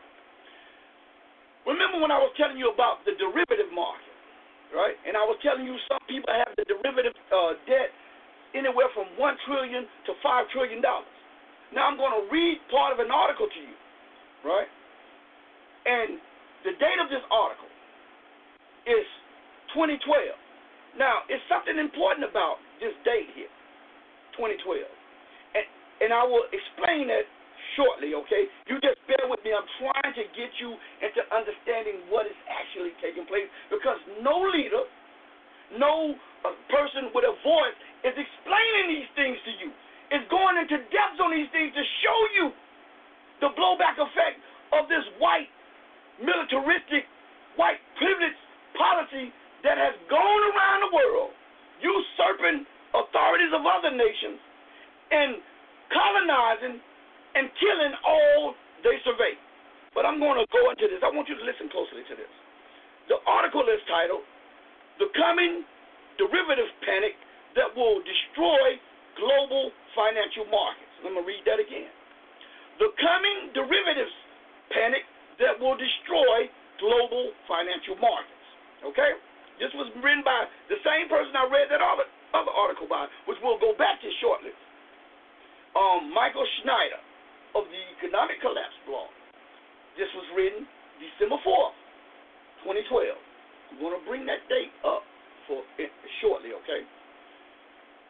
Remember when I was telling you about the derivative market, right? And I was telling you some people have the derivative uh, debt anywhere from one trillion dollars to five trillion dollars. Now I'm going to read part of an article to you, right? And the date of this article is twenty twelve. Now, it's something important about this date here, twenty twelve. And, and I will explain that shortly, okay? You just bear with me. I'm trying to get you into understanding what is actually taking place, because no leader, no uh, person with a voice is explaining these things to you. It's going into depth on these things to show you the blowback effect of this white, militaristic, white privilege policy that has gone around the world, usurping authorities of other nations and colonizing and killing all they survey. But I'm going to go into this. I want you to listen closely to this. The article is titled, "The Coming Derivative Panic That Will Destroy Global Financial Markets." Let me read that again. The coming derivatives panic that will destroy global financial markets. Okay? This was written by the same person I read that other, other article by, which we'll go back to shortly. Um, Michael Schneider of the Economic Collapse blog. This was read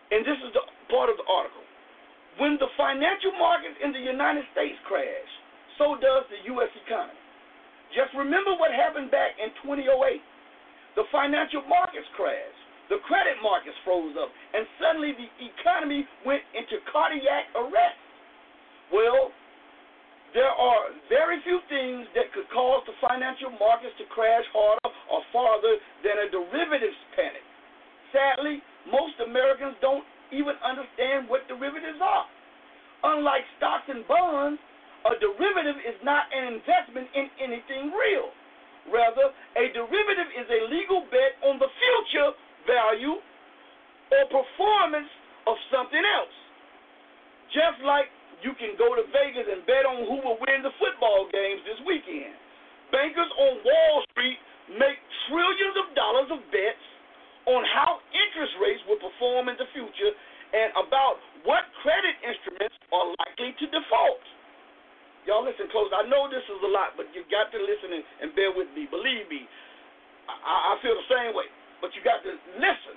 and this is the part of the article, when the financial markets in the United States crash, so does the U S economy. Just remember what happened back in two thousand eight. The financial markets crashed. The credit markets froze up, and suddenly the economy went into cardiac arrest. Well, there are very few things that could cause the financial markets to crash harder or farther than a derivatives panic. Sadly, most Americans don't even understand what derivatives are. Unlike stocks and bonds, a derivative is not an investment in anything real. Rather, a derivative is a legal bet on the future value or performance of something else. Just like you can go to Vegas and bet on who will win the football games this weekend. Bankers on Wall Street make trillions of dollars of bets on how interest rates will perform in the future and about what credit instruments are likely to default. Y'all listen close. I know this is a lot, but you got to listen and, and bear with me. Believe me, I, I feel the same way. But you got to listen.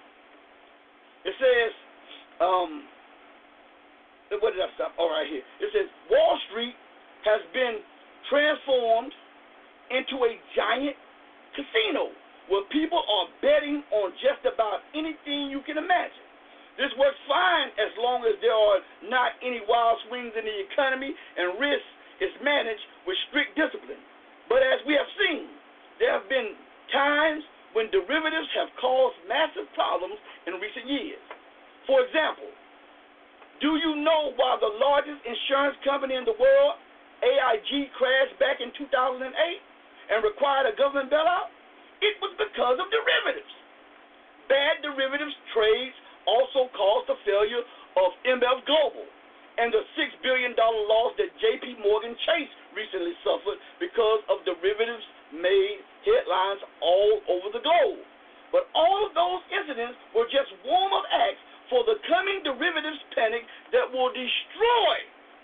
It says, um, what did I stop? All right, here. It says, Wall Street has been transformed into a giant casino where people are betting on just about anything you can imagine. This works fine as long as there are not any wild swings in the economy and risk is managed with strict discipline. But as we have seen, there have been times when derivatives have caused massive problems in recent years. For example, do you know why the largest insurance company in the world, A I G, crashed back in two thousand eight and required a government bailout? It was because of derivatives. Bad derivatives trades also caused the failure of M F Global and the six billion dollars loss that J P Morgan Chase recently suffered because of derivatives made headlines all over the globe. But all of those incidents were just warm-up acts for the coming derivatives panic that will destroy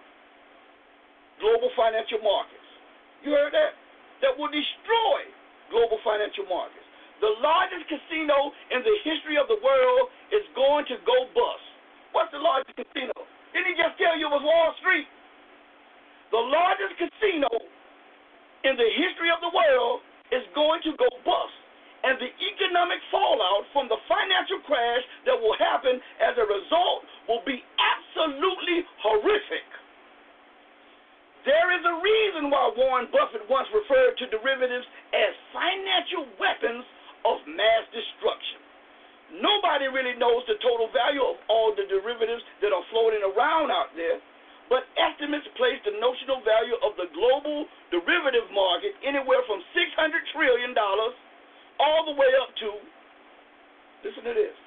global financial markets. You heard that? That will destroy global financial markets. The largest casino in the history of the world is going to go bust. What's the largest casino? Didn't he just tell you it was Wall Street? The largest casino in the history of the world is going to go bust. And the economic fallout from the financial crash that will happen as a result will be absolutely horrific. There is a reason why Warren Buffett once referred to derivatives as financial weapons of mass destruction. Nobody really knows the total value of all the derivatives that are floating around out there, but estimates place the notional value of the global derivative market anywhere from six hundred trillion dollars all the way up to, listen to this,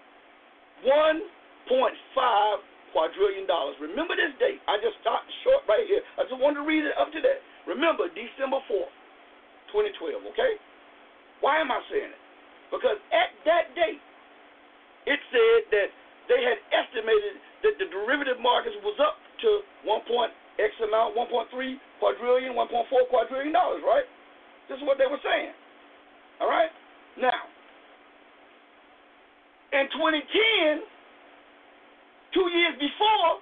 one point five quadrillion dollars. Remember this date. I just stopped short right here. I just wanted to read it up to that. Remember, December fourth, twenty twelve, okay? Why am I saying it? Because at that date, it said that they had estimated that the derivative markets was up to one point X amount, one point three quadrillion, one point four quadrillion dollars, right? This is what they were saying. All right? Now, in twenty ten, two years before,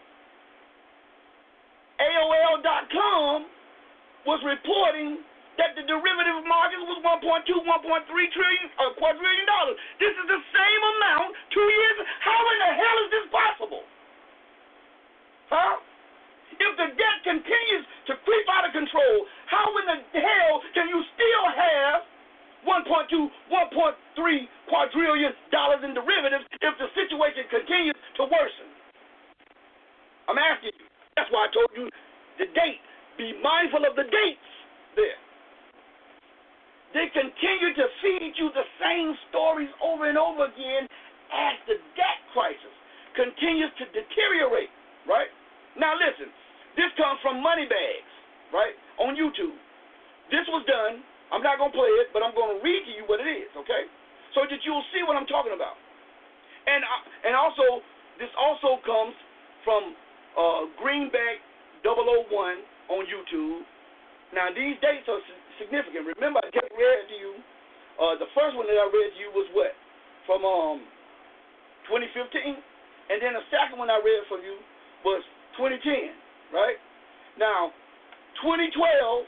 A O L dot com was reporting that the derivative market was one point two, one point three trillion, uh, quadrillion dollars. This is the same amount two years. How in the hell is this possible? Huh? If the debt continues to creep out of control, how in the hell can you still have one point two, one point three quadrillion dollars in derivatives if the situation continues to worsen? I'm asking you. That's why I told you the date. Be mindful of the dates there. They continue to feed you the same stories over and over again as the debt crisis continues to deteriorate, right? Now listen, this comes from Moneybags, right, on YouTube. This was done. I'm not going to play it, but I'm going to read to you what it is, okay, so that you'll see what I'm talking about. And uh, and also, this also comes from uh, Greenback double oh one on YouTube. Now, these dates are significant. Remember, I just read to you, uh, the first one that I read to you was what? From um, twenty fifteen. And then the second one I read for you was twenty ten, right? Now, twenty twelve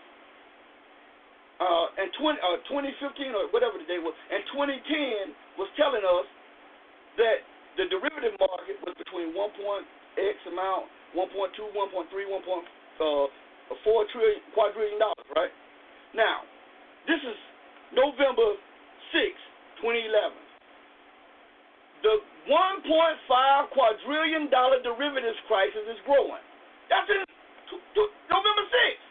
uh, and twenty, uh, twenty fifteen or whatever the day was, and twenty ten was telling us that the derivative market was between one point X amount, one point two, one point three, one point four trillion, quadrillion dollars, right? Now, this is November sixth, twenty eleven. The one point five quadrillion dollar derivatives crisis is growing. That's in t- t- November sixth,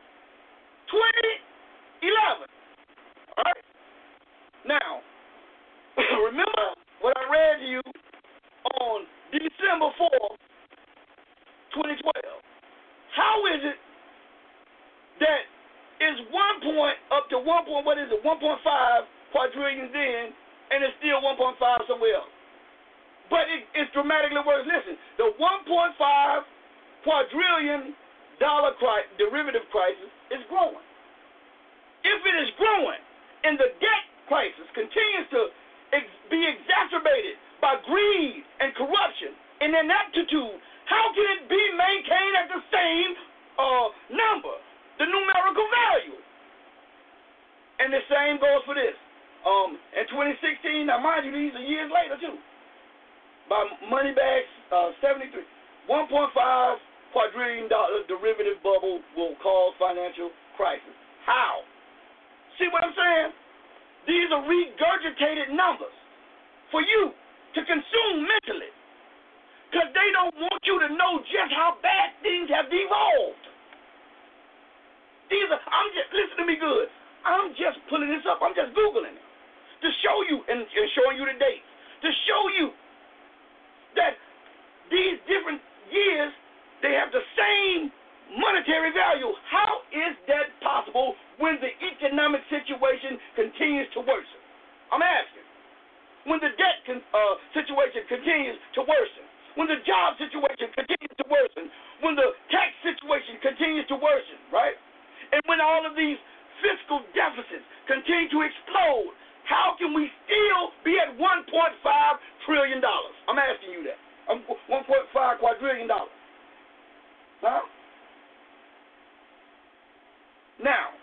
twenty eleven. All right? Now, remember what I read to you on December fourth, twenty twelve. How is it that is one point up to one point, what is it, one point five quadrillion then, and it's still one point five somewhere else? But it, it's dramatically worse. Listen, the one point five quadrillion dollar cri- derivative crisis is growing. If it is growing and the debt crisis continues to ex- be exacerbated by greed and corruption and ineptitude, how can it be maintained at the same uh, number, the numerical value? And the same goes for this. Um, in twenty sixteen, now mind you, these are years later too. By Moneybags, uh, seventy-three, one point five quadrillion dollar derivative bubble will cause financial crisis. How? See what I'm saying? These are regurgitated numbers for you to consume mentally, because they don't want you to know just how bad things have evolved. These are, I'm just, listen to me good. I'm just pulling this up. I'm just Googling it to show you and, and showing you the dates, to show you that these different years, they have the same monetary value. How is that possible when the economic situation continues to worsen? I'm asking. When the debt con- uh, situation continues to worsen, when the job situation continues to worsen, when the tax situation continues to worsen, right? And when all of these fiscal deficits continue to explode, how can we still be at one point five trillion dollars? I'm asking you that. I'm one point five quadrillion dollars. Huh? Now,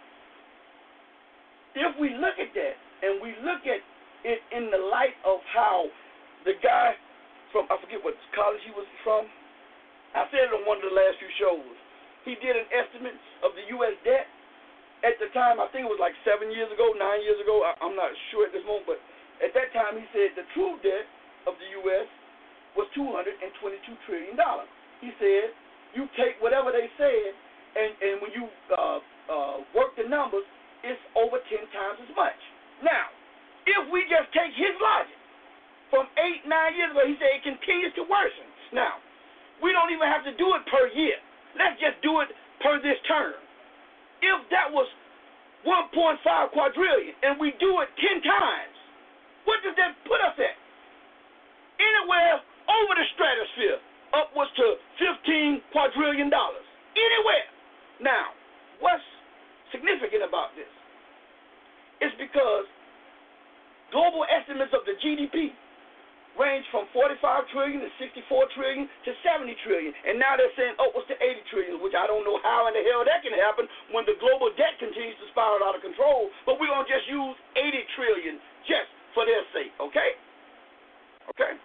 if we look at that and we look at it in the light of how the guy from, I forget what college he was from, I said it on one of the last few shows, he did an estimate of the U S debt. At the time, I think it was like seven years ago, nine years ago, I, I'm not sure at this moment, but at that time he said the true debt of the U S was two hundred twenty-two trillion dollars. He said, you take whatever they said, and, and when you uh, uh, work the numbers, it's over ten times as much. Now, if we just take his logic, from eight, nine years ago, he said it continues to worsen. Now, we don't even have to do it per year. Let's just do it per this term. If that was one point five quadrillion and we do it ten times, what does that put us at? Anywhere over the stratosphere, upwards to fifteen quadrillion dollars. Anywhere. Now, what's significant about this? It's because global estimates of the G D P range from forty-five trillion to sixty-four trillion to seventy trillion, and now they're saying upwards to eighty trillion, which I don't know how in the hell that can happen when the global debt continues to spiral out of control, but we're going to just use eighty trillion just for their sake, okay? Okay?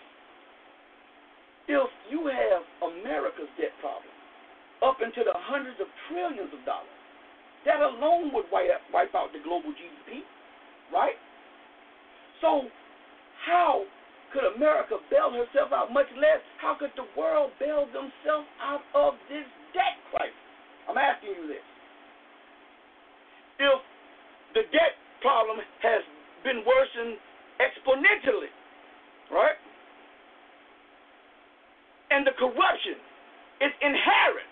If you have America's debt problem up into the hundreds of trillions of dollars, that alone would wipe, wipe out the global G D P, right? So how could America bail herself out, much less how could the world bail themselves out of this debt crisis? I'm asking you this. If the debt problem has been worsened exponentially, right? And the corruption is inherent,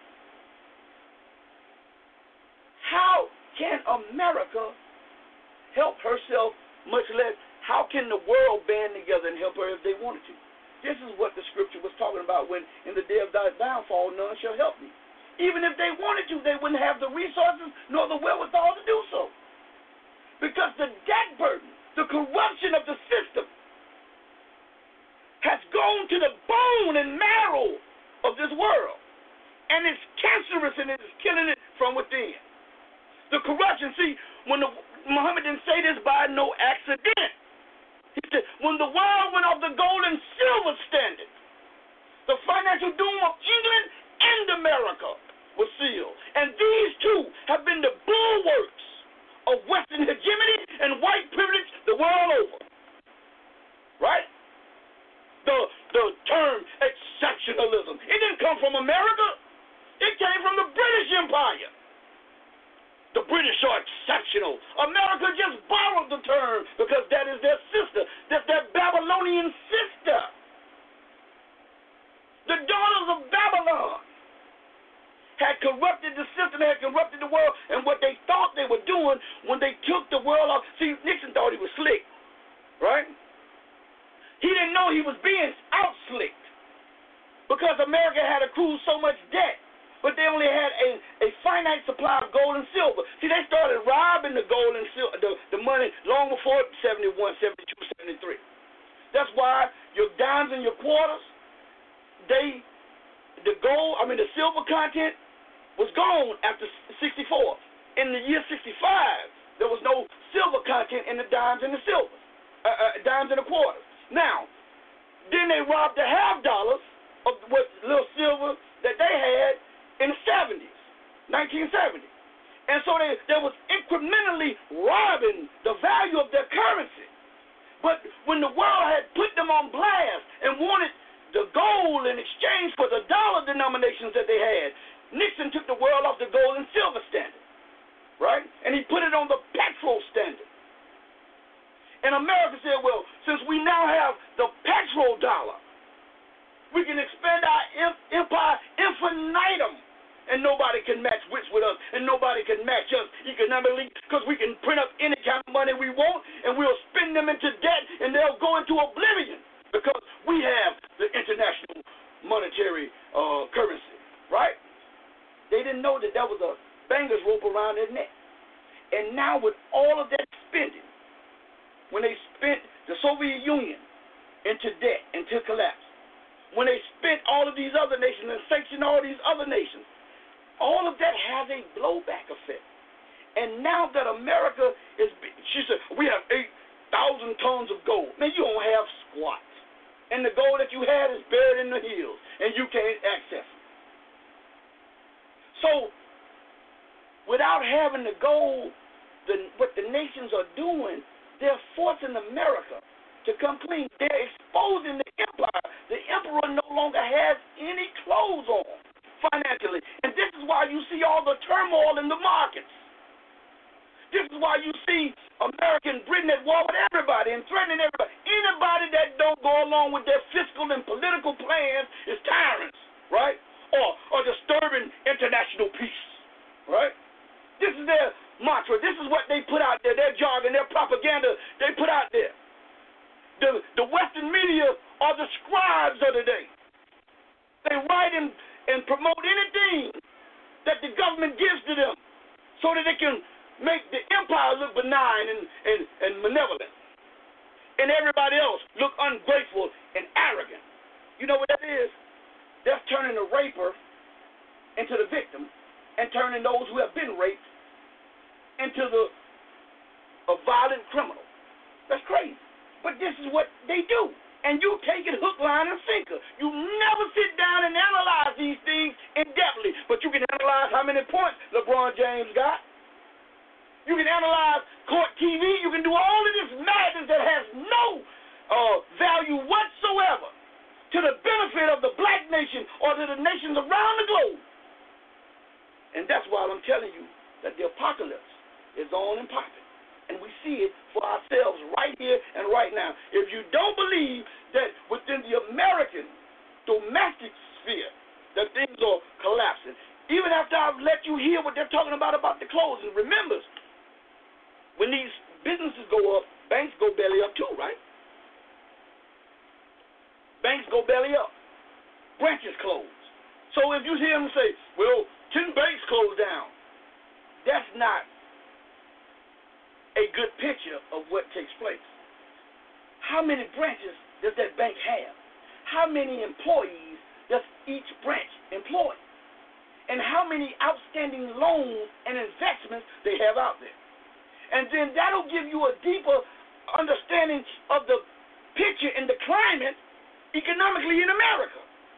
how can America help herself, much less how can the world band together and help her if they wanted to? This is what the scripture was talking about when in the day of thy downfall none shall help me. Even if they wanted to, they wouldn't have the resources nor the wherewithal to do so. Because the debt burden, the corruption of the system, to the bone and marrow of this world. And it's cancerous and it's killing it from within. The corruption, see, when the, Muhammad didn't say this by no accident. He said, when the world went off the gold and silver standard, the financial doom of England and America was sealed. And these two have been the bulwarks of Western hegemony and white privilege the world over. Right? The, the term exceptionalism. It didn't come from America. It came from the British Empire. The British are exceptional. America just borrowed the term because that is their sister. That's their Babylonian sister. The daughters of Babylon had corrupted the system, had corrupted the world, and what they thought they were doing when they took the world off. See, Nixon thought he was slick, right? He didn't know he was being out-slicked because America had accrued so much debt. But they only had a, a finite supply of gold and silver. See, they started robbing the gold and silver, the, the money long before seventy-one, seventy-two, seventy-three. That's why your dimes and your quarters, they, the gold, I mean the silver content was gone after sixty-four. In the year sixty-five, there was no silver content in the dimes and the silver, uh, uh, dimes and the quarters. Now, then they robbed the half dollars of what little silver that they had in the seventies, nineteen seventy. And so they, they was incrementally robbing the value of their currency. But when the world had put them on blast and wanted the gold in exchange for the dollar denominations that they had, Nixon took the world off the gold and silver standard, right? And he put it on the petrol standard. And America said, well, since we now have the petrol dollar, we can expand our empire infinitum. And nobody can match wits with us, and nobody can match us economically because we can print up any kind of money we want, and we'll spend them into debt, and they'll go into oblivion because we have the international monetary uh, currency, right? They didn't know that that was a banger's rope around their neck. And now with all of that spending, when they spent the Soviet Union into debt, into collapse, when they spent all of these other nations and sanctioned all these other nations, all of that has a blowback effect. And now that America is, she said, we have eight thousand tons of gold. Man, you don't have squat. And the gold that you had is buried in the hills, and you can't access it. So, without having the gold, the, what the nations are doing, they're forcing America to come clean. They're exposing the empire. The emperor no longer has any clothes on financially. And this is why you see all the turmoil in the markets. This is why you see America and Britain at war with everybody and threatening everybody. Anybody that don't go along with their fiscal and political plans is tyrants, right? Or, or disturbing international peace, right? This is their mantra. This is what they put out there, their jargon, their propaganda they put out there. The, the Western media are the scribes of the day. They write and, and promote anything that the government gives to them so that they can make the empire look benign and, and, and malevolent. And everybody else look ungrateful and arrogant. You know what that is? That's turning the raper into the victim and turning those who have been raped into the a violent criminal. That's crazy. But this is what they do. And you take it hook, line, and sinker. You never sit down and analyze these things in-depthly. But you can analyze how many points LeBron James got. You can analyze court T V. You can do all of this madness that has no uh, value whatsoever to the benefit of the black nation or to the nations around the globe. And that's why I'm telling you that the apocalypse is on and popping. And we see it for ourselves right here and right now. If you don't believe that within the American domestic sphere that things are collapsing, even after I've let you hear what they're talking about about the closing, remember, when these businesses go up, banks go belly up too, right? Banks go belly up. Branches close. So if you hear them say, well, ten banks closed down, that's not a good picture of what takes place. How many branches does that bank have? how many employees does each branch employ, and how many outstanding loans and investments they have out there. And then that'll give you a deeper understanding of the picture and the climate economically in America.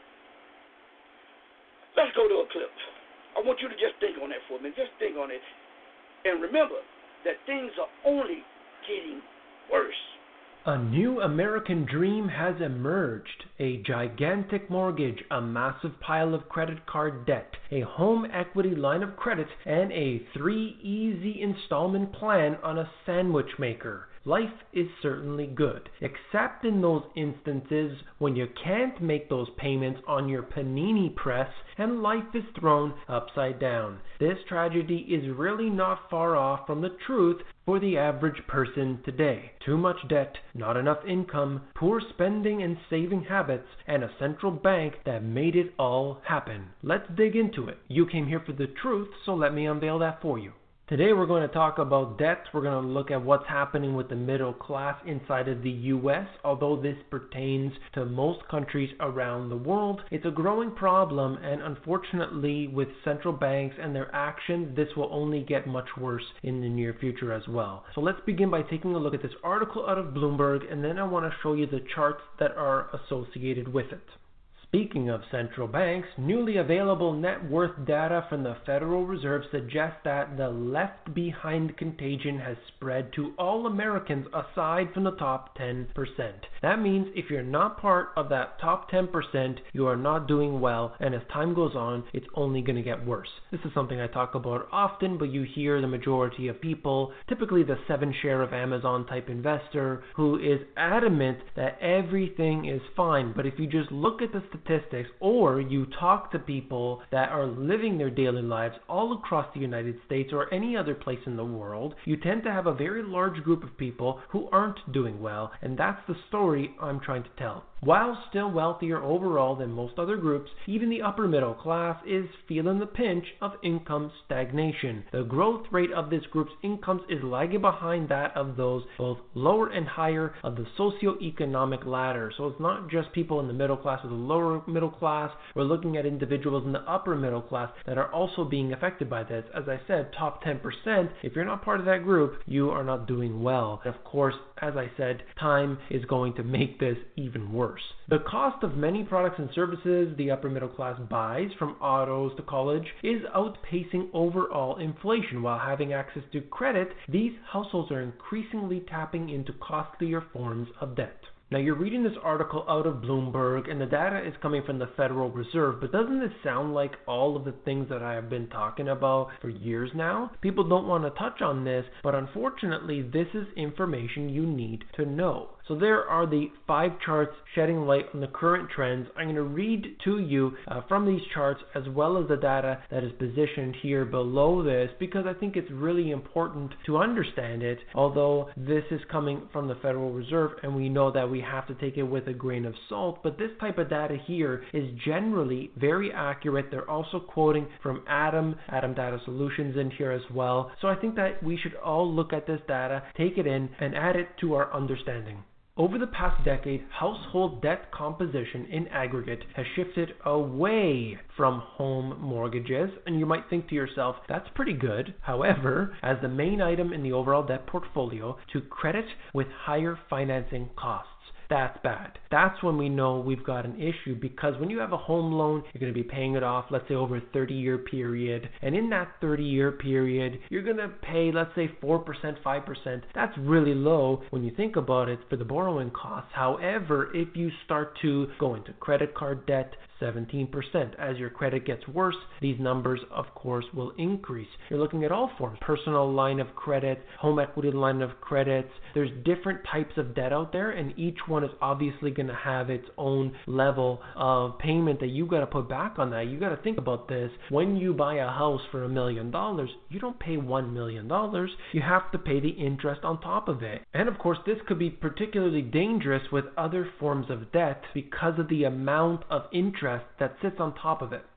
Let's go to a clip. I want you to just think on that for a minute. Just think on it. And remember that things are only getting worse. A new American dream has emerged. A gigantic mortgage, a massive pile of credit card debt, a home equity line of credit, and a three easy installment plan on a sandwich maker. Life is certainly good, except in those instances when you can't make those payments on your panini press and life is thrown upside down. This tragedy is really not far off from the truth for the average person today. Too much debt, not enough income, poor spending and saving habits, and a central bank that made it all happen. Let's dig into it. You came here for the truth, so let me unveil that for you. Today we're going to talk about debt. We're going to look at what's happening with the middle class inside of the U S. Although this pertains to most countries around the world, it's a growing problem, and unfortunately with central banks and their action, this will only get much worse in the near future as well. So let's begin by taking a look at this article out of Bloomberg, and then I want to show you the charts that are associated with it. Speaking of central banks, newly available net worth data from the Federal Reserve suggests that the left-behind contagion has spread to all Americans aside from the top ten percent. That means if you're not part of that top ten percent, you are not doing well, and as time goes on, it's only going to get worse. This is something I talk about often, but you hear the majority of people, typically the seven share of Amazon type investor, who is adamant that everything is fine. But if you just look at the statistics, statistics or you talk to people that are living their daily lives all across the United States or any other place in the world, you tend to have a very large group of people who aren't doing well, and that's the story I'm trying to tell. While still wealthier overall than most other groups, even the upper middle class is feeling the pinch of income stagnation. The growth rate of this group's incomes is lagging behind that of those both lower and higher of the socioeconomic ladder. So it's not just people in the middle class or the lower middle class. We're looking at individuals in the upper middle class that are also being affected by this. As I said, top ten percent, if you're not part of that group, you are not doing well. And of course, as I said, time is going to make this even worse. The cost of many products and services the upper middle class buys, from autos to college, is outpacing overall inflation. While having access to credit, these households are increasingly tapping into costlier forms of debt. Now, you're reading this article out of Bloomberg, and the data is coming from the Federal Reserve, but doesn't this sound like all of the things that I have been talking about for years now? People don't want to touch on this, but unfortunately, this is information you need to know. So there are the five charts shedding light on the current trends. I'm going to read to you uh, from these charts as well as the data that is positioned here below this, because I think it's really important to understand it, although this is coming from the Federal Reserve and we know that we have to take it with a grain of salt. But this type of data here is generally very accurate. They're also quoting from Atom, Atom Data Solutions in here as well. So I think that we should all look at this data, take it in, and add it to our understanding. Over the past decade, household debt composition in aggregate has shifted away from home mortgages, and you might think to yourself, that's pretty good. However, as the main item in the overall debt portfolio, to credit with higher financing costs. That's bad. That's when we know we've got an issue, because when you have a home loan, you're going to be paying it off, let's say, over a thirty-year period. And in that thirty-year period, you're going to pay, let's say, four percent, five percent. That's really low when you think about it for the borrowing costs. However, if you start to go into credit card debt, seventeen percent. As your credit gets worse, these numbers, of course, will increase. You're looking at all forms, personal line of credit, home equity line of credits. There's different types of debt out there, and each one is obviously going to have its own level of payment that you got to put back on that. You got to think about this. When you buy a house for a million dollars, you don't pay one million dollars. You have to pay the interest on top of it. And of course, this could be particularly dangerous with other forms of debt because of the amount of interest that sits on top of it.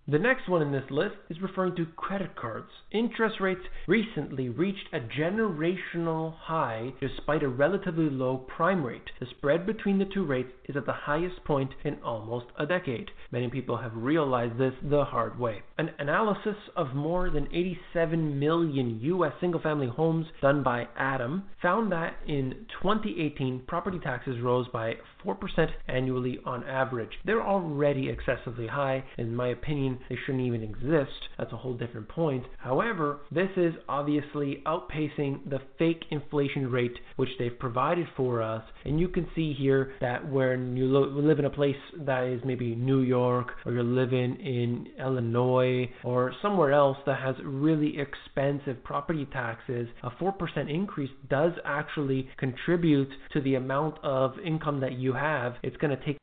The next one in this list is referring to credit cards. Interest rates recently reached a generational high despite a relatively low prime rate. The spread between the two rates is at the highest point in almost a decade. Many people have realized this the hard way. An analysis of more than eighty-seven million U S single-family homes done by Adam found that in twenty eighteen, property taxes rose by four percent annually on average. They're already excessively high. In my opinion, they shouldn't even exist. That's a whole different point. However, this is obviously outpacing the fake inflation rate which they've provided for us. And you can see here that when you lo- live in a place that is maybe New York, or you're living in Illinois, or somewhere else that has really expensive property taxes, a four percent increase does actually contribute to the amount of income that you have. It's going to take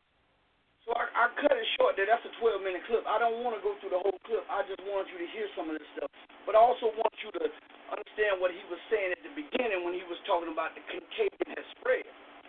So I, I cut it short there. That's a twelve minute clip. I don't want to go through the whole clip. I just want you to hear some of this stuff. But I also want you to understand what he was saying at the beginning when he was talking about the contagion has spread.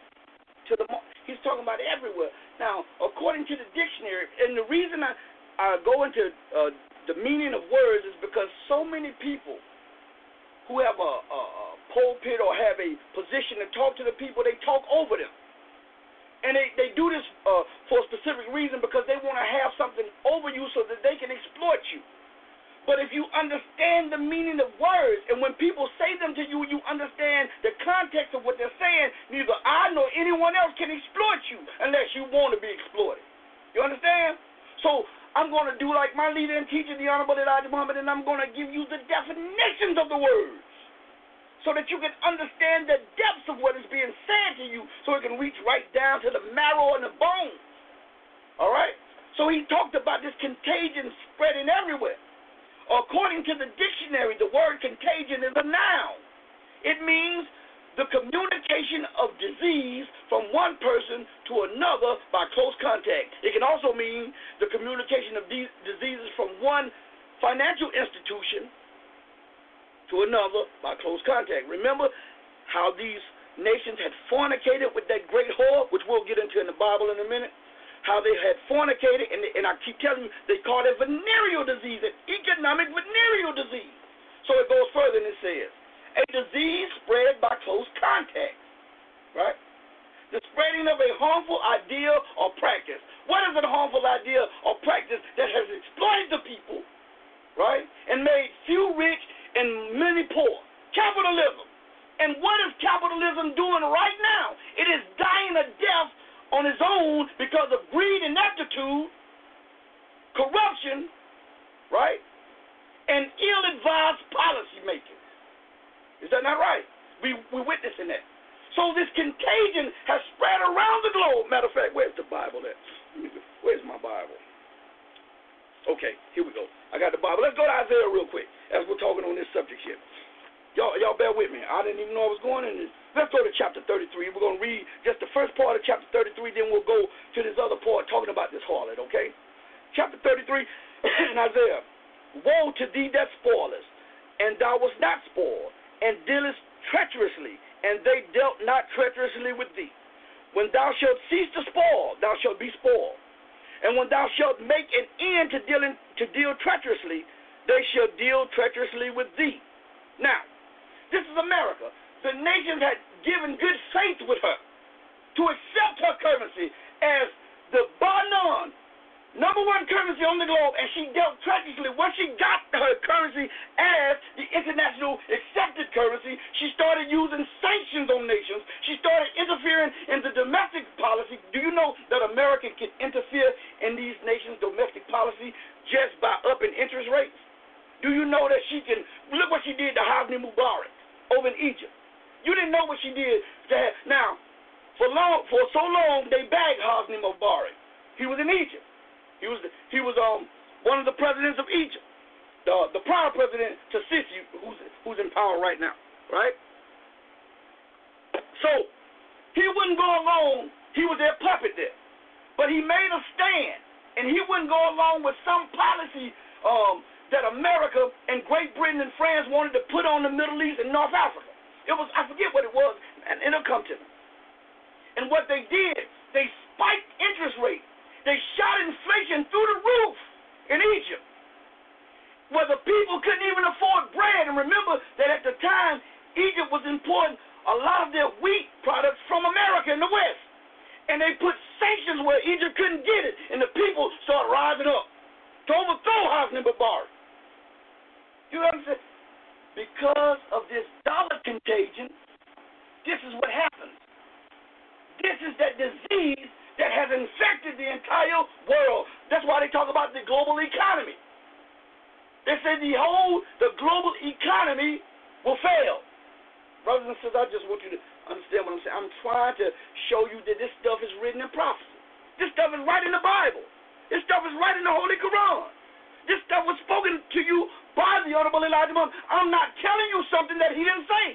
To the He's talking about everywhere. Now, according to the dictionary, and the reason I, I go into uh, the meaning of words is because so many people who have a, a, a pulpit or have a position to talk to the people, they talk over them. And they, they do this uh, for a specific reason because they want to have something over you so that they can exploit you. But if you understand the meaning of words, and when people say them to you, you understand the context of what they're saying, neither I nor anyone else can exploit you unless you want to be exploited. You understand? So I'm going to do like my leader and teacher, the Honorable Elijah Muhammad, and I'm going to give you the definitions of the words, so that you can understand the depths of what is being said to you, so it can reach right down to the marrow and the bones. All right? So he talked about this contagion spreading everywhere. According to the dictionary, the word contagion is a noun. It means the communication of disease from one person to another by close contact. It can also mean the communication of these diseases from one financial institution to another by close contact. Remember how these nations had fornicated with that great whore, which we'll get into in the Bible in a minute, how they had fornicated, and, and I keep telling you, they call it venereal disease, an economic venereal disease. So it goes further and it says, a disease spread by close contact, right? The spreading of a harmful idea or practice. What is a harmful idea or practice that has exploited the people, right, and made few rich and many poor? Capitalism. And what is capitalism doing right now? It is dying a death on its own because of greed, ineptitude, corruption, right, and ill-advised policy making. Is that not right? We, we're witnessing that. So this contagion has spread around the globe. Matter of fact, where's the Bible at? Where's my Bible? Okay, here we go. I got the Bible. Let's go to Isaiah real quick as we're talking on this subject here. Y'all, y'all bear with me. I didn't even know I was going in this. Let's go to chapter thirty-three. We're going to read just the first part of chapter thirty-three, then we'll go to this other part talking about this harlot, okay? Chapter thirty-three in Isaiah. Woe to thee that spoilest, and thou wast not spoiled, and dealest treacherously, and they dealt not treacherously with thee. When thou shalt cease to spoil, thou shalt be spoiled. And when thou shalt make an end to dealing to deal treacherously, they shall deal treacherously with thee. Now, this is America. The nations had given good faith with her to accept her currency as the Banan, number one currency on the globe, and she dealt treacherously. Once she got her currency as the international accepted currency, she started using sanctions on nations. She started interfering in the domestic policy. Do you know that America can interfere in these nations' domestic policy just by upping interest rates? Do you know that she can, look what she did to Hosni Mubarak over in Egypt. You didn't know what she did to have, now, for long, for so long, they bagged Hosni Mubarak. He was in Egypt. He was, he was um one of the presidents of Egypt, the the prior president to Sisi, who's who's in power right now, right? So he wouldn't go along. He was their puppet there, but he made a stand, and he wouldn't go along with some policy um that America and Great Britain and France wanted to put on the Middle East and North Africa. It was, I forget what it was, and it'll come to them. And what they did, they spiked interest rates. They shot inflation through the roof in Egypt, where the people couldn't even afford bread. And remember that at the time, Egypt was importing a lot of their wheat products from America in the West. And they put sanctions where Egypt couldn't get it. And the people started rising up to overthrow Hosni Mubarak. You understand? Because of this dollar contagion, this is what happens. This is that disease that has infected the entire world. That's why they talk about the global economy. They say the whole, the global economy will fail. Brothers and sisters, I just want you to understand what I'm saying. I'm trying to show you that this stuff is written in prophecy. This stuff is right in the Bible. This stuff is right in the Holy Quran. This stuff was spoken to you by the Honorable Elijah Muhammad. I'm not telling you something that he didn't say.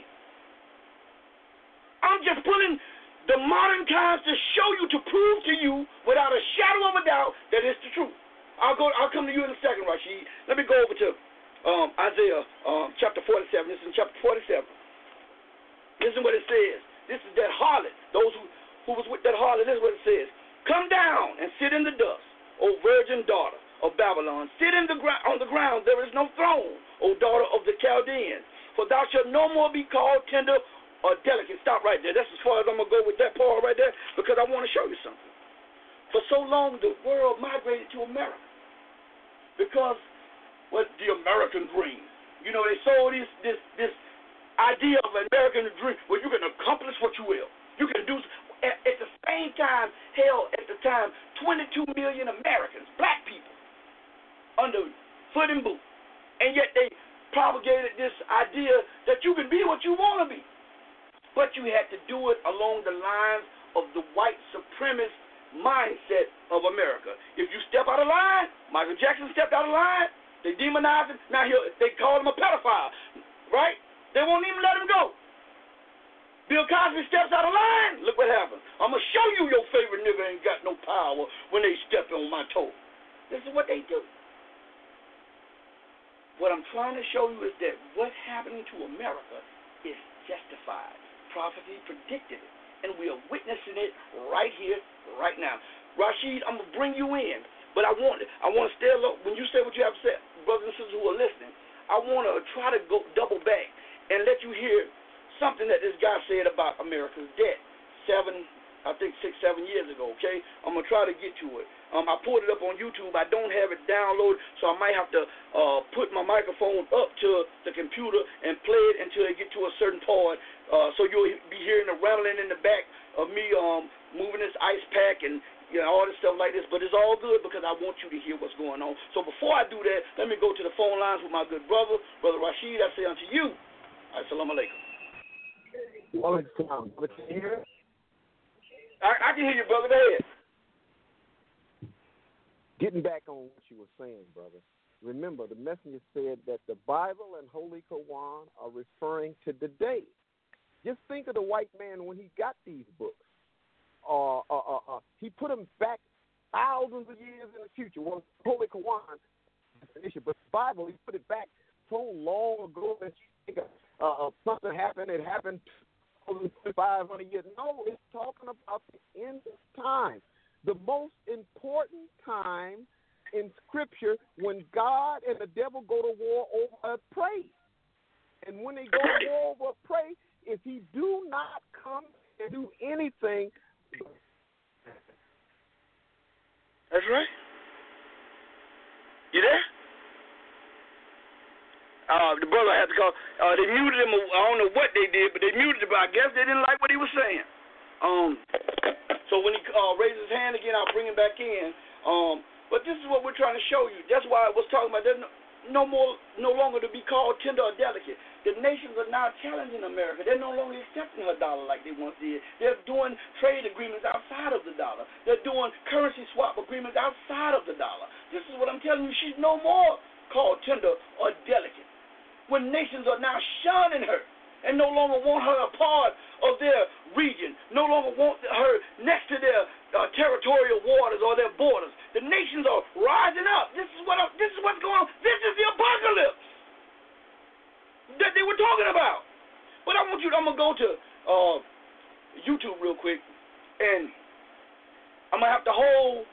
I'm just pulling the modern times to show you, to prove to you without a shadow of a doubt that it's the truth. I'll go. I'll come to you in a second, Rashid. Let me go over to um, Isaiah um, chapter forty-seven. This is in chapter forty-seven. Listen what it says. This is that harlot. Those who, who was with that harlot, this is what it says. Come down and sit in the dust, O virgin daughter of Babylon. Sit in the gro- on the ground. There is no throne, O daughter of the Chaldeans. For thou shalt no more be called tender or delicate. Stop right there. That's as far as I'm going to go with that part right there, because I want to show you something. For so long, the world migrated to America because what the American dream. You know, they sold this this this idea of an American dream where you can accomplish what you will. You can do at, at the same time. Hell, at the time, twenty-two million Americans, black people, under foot and boot, and yet they propagated this idea that you can be what you want to be. But you had to do it along the lines of the white supremacist mindset of America. If you step out of line, Michael Jackson stepped out of line, they demonized him, now he'll, they call him a pedophile, right? They won't even let him go. Bill Cosby steps out of line, look what happens. I'm going to show you your favorite nigga ain't got no power when they step on my toe. This is what they do. What I'm trying to show you is that what's happening to America is justified. Prophecy predicted it, and we are witnessing it right here, right now. Rashid, I'm gonna bring you in, but I want I want to stay alone. When you say what you have to say, brothers and sisters who are listening, I want to try to go double back and let you hear something that this guy said about America's debt seven, I think six, seven years ago. Okay, I'm gonna try to get to it. Um, I pulled it up on YouTube. I don't have it downloaded, so I might have to uh, put my microphone up to the computer and play it until it get to a certain part. Uh, so you'll be hearing the rambling in the back of me um, moving this ice pack and you know, all this stuff like this. But it's all good because I want you to hear what's going on. So before I do that, let me go to the phone lines with my good brother, Brother Rashid. I say unto you, Assalamu alaikum. Welcome. Can you hear? I, I can hear you, brother. Go ahead. Getting back on what you were saying, brother. Remember, the messenger said that the Bible and Holy Quran are referring to the day. Just think of the white man when he got these books. Uh, uh, uh, uh, he put them back thousands of years in the future. Well, Holy Quran, definition, but the Bible, he put it back so long ago that you think uh, uh, something happened. It happened five hundred years. No, it's talking about the end of time. The most important time in Scripture when God and the devil go to war over a prey. And when they go to war over a prey, if he do not come and do anything. That's right. You there? Uh, the brother had to call. Uh, they muted him. I don't know what they did, but they muted him. But I guess they didn't like what he was saying. Um, so when he uh, raises his hand again, I'll bring him back in. Um, but this is what we're trying to show you. That's why I was talking about. There's no, no more, no longer to be called tender or delicate. The nations are now challenging America. They're no longer accepting her dollar like they once did. They're doing trade agreements outside of the dollar. They're doing currency swap agreements outside of the dollar. This is what I'm telling you. She's no more called tender or delicate. When nations are now shunning her and no longer want her a part of their region, no longer want her next to their uh, territorial waters or their borders. The nations are rising up. This is what this is what's going on. This is the apocalypse that they were talking about. But I want you. I'm gonna go to uh, YouTube real quick, and I'm gonna have to hold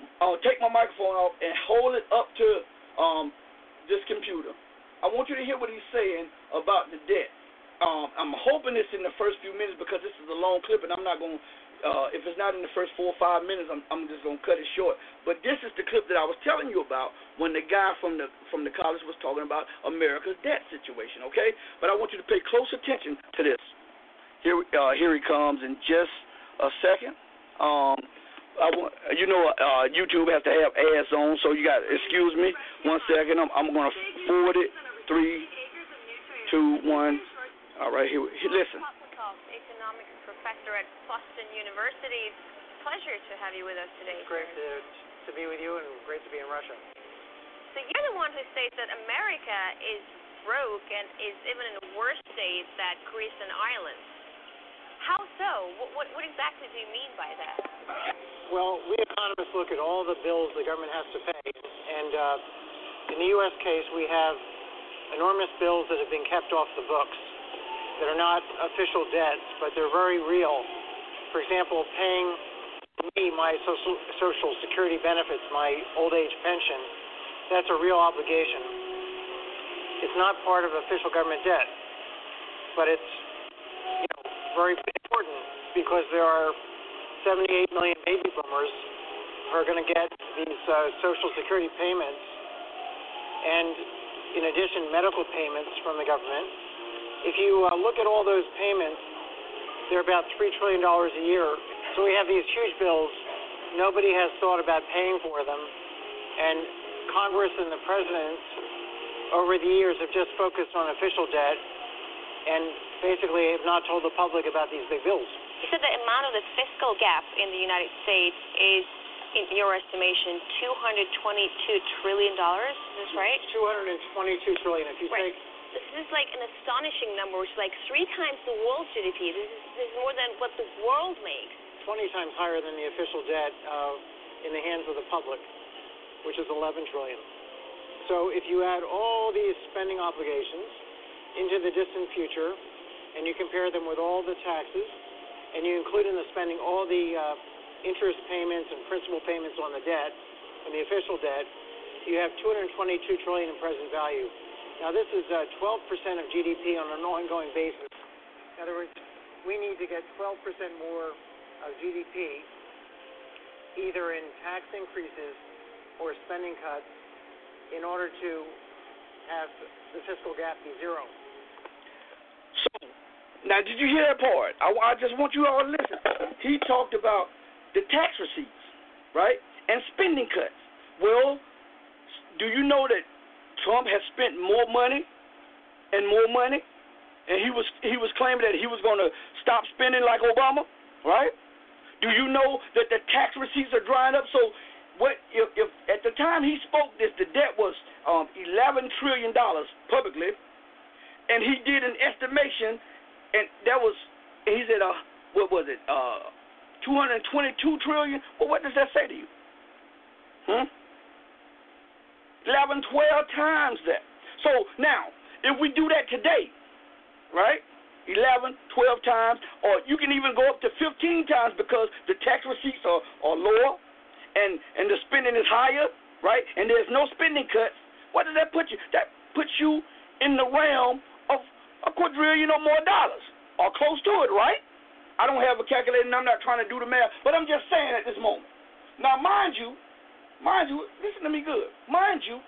uh, take my microphone off and hold it up to um, this computer. I want you to hear what he's saying about the debt. Um, I'm hoping it's in the first few minutes because this is a long clip, and I'm not going to, uh, if it's not in the first four or five minutes, I'm, I'm just going to cut it short. But this is the clip that I was telling you about when the guy from the from the college was talking about America's debt situation, okay? But I want you to pay close attention to this. Here, uh, here he comes in just a second. Um, I want, you know, uh, YouTube has to have ads on, so you got, excuse me, one second. I'm, I'm going to forward it. Three, two, one. All right, here, here listen. Economics professor at Boston University. Pleasure to have you with us today. Great to, to be with you and great to be in Russia. So you're the one who states that America is broke and is even in a worse state than Greece and Ireland. How so? What, what, what exactly do you mean by that? Well, we economists look at all the bills the government has to pay, and uh, in the U S case, we have enormous bills that have been kept off the books that are not official debts, but they're very real. For example, paying me my social, social security benefits, my old age pension, that's a real obligation. It's not part of official government debt, but it's you know, very important because there are seventy-eight million baby boomers who are going to get these uh, social security payments and, in addition, medical payments from the government. If you uh, look at all those payments, they're about three trillion dollars a year. So we have these huge bills. Nobody has thought about paying for them. And Congress and the President, over the years, have just focused on official debt and basically have not told the public about these big bills. You said the amount of the fiscal gap in the United States is, in your estimation, two hundred twenty-two trillion dollars. Is this right? two hundred twenty-two trillion dollars. If you right. take This is like an astonishing number, which is like three times the world's G D P. This is, this is more than what the world makes. twenty times higher than the official debt uh, in the hands of the public, which is eleven trillion dollars. So if you add all these spending obligations into the distant future, and you compare them with all the taxes, and you include in the spending all the uh, interest payments and principal payments on the debt and the official debt, you have two hundred twenty-two trillion dollars in present value. Now, this is uh, twelve percent of G D P on an ongoing basis. In other words, we need to get twelve percent more of G D P, either in tax increases or spending cuts, in order to have the fiscal gap be zero. So, now, did you hear that part? I, I just want you all to listen. He talked about the tax receipts, right, and spending cuts. Well, do you know that Trump has spent more money and more money, and he was he was claiming that he was going to stop spending like Obama, right? Do you know that the tax receipts are drying up? So, what if, if at the time he spoke this, the debt was um, eleven trillion dollars publicly, and he did an estimation, and that was he said, uh, what was it, uh, two hundred twenty-two trillion dollars? Well, what does that say to you? Hmm. eleven, twelve times that. So now, if we do that today, right, eleven, twelve times, or you can even go up to fifteen times because the tax receipts are, are lower and, and the spending is higher, right, and there's no spending cuts, what does that put you? That puts you in the realm of a quadrillion or more dollars, or close to it, right? I don't have a calculator and I'm not trying to do the math, but I'm just saying at this moment. Now, mind you, Mind you, listen to me good. Mind you,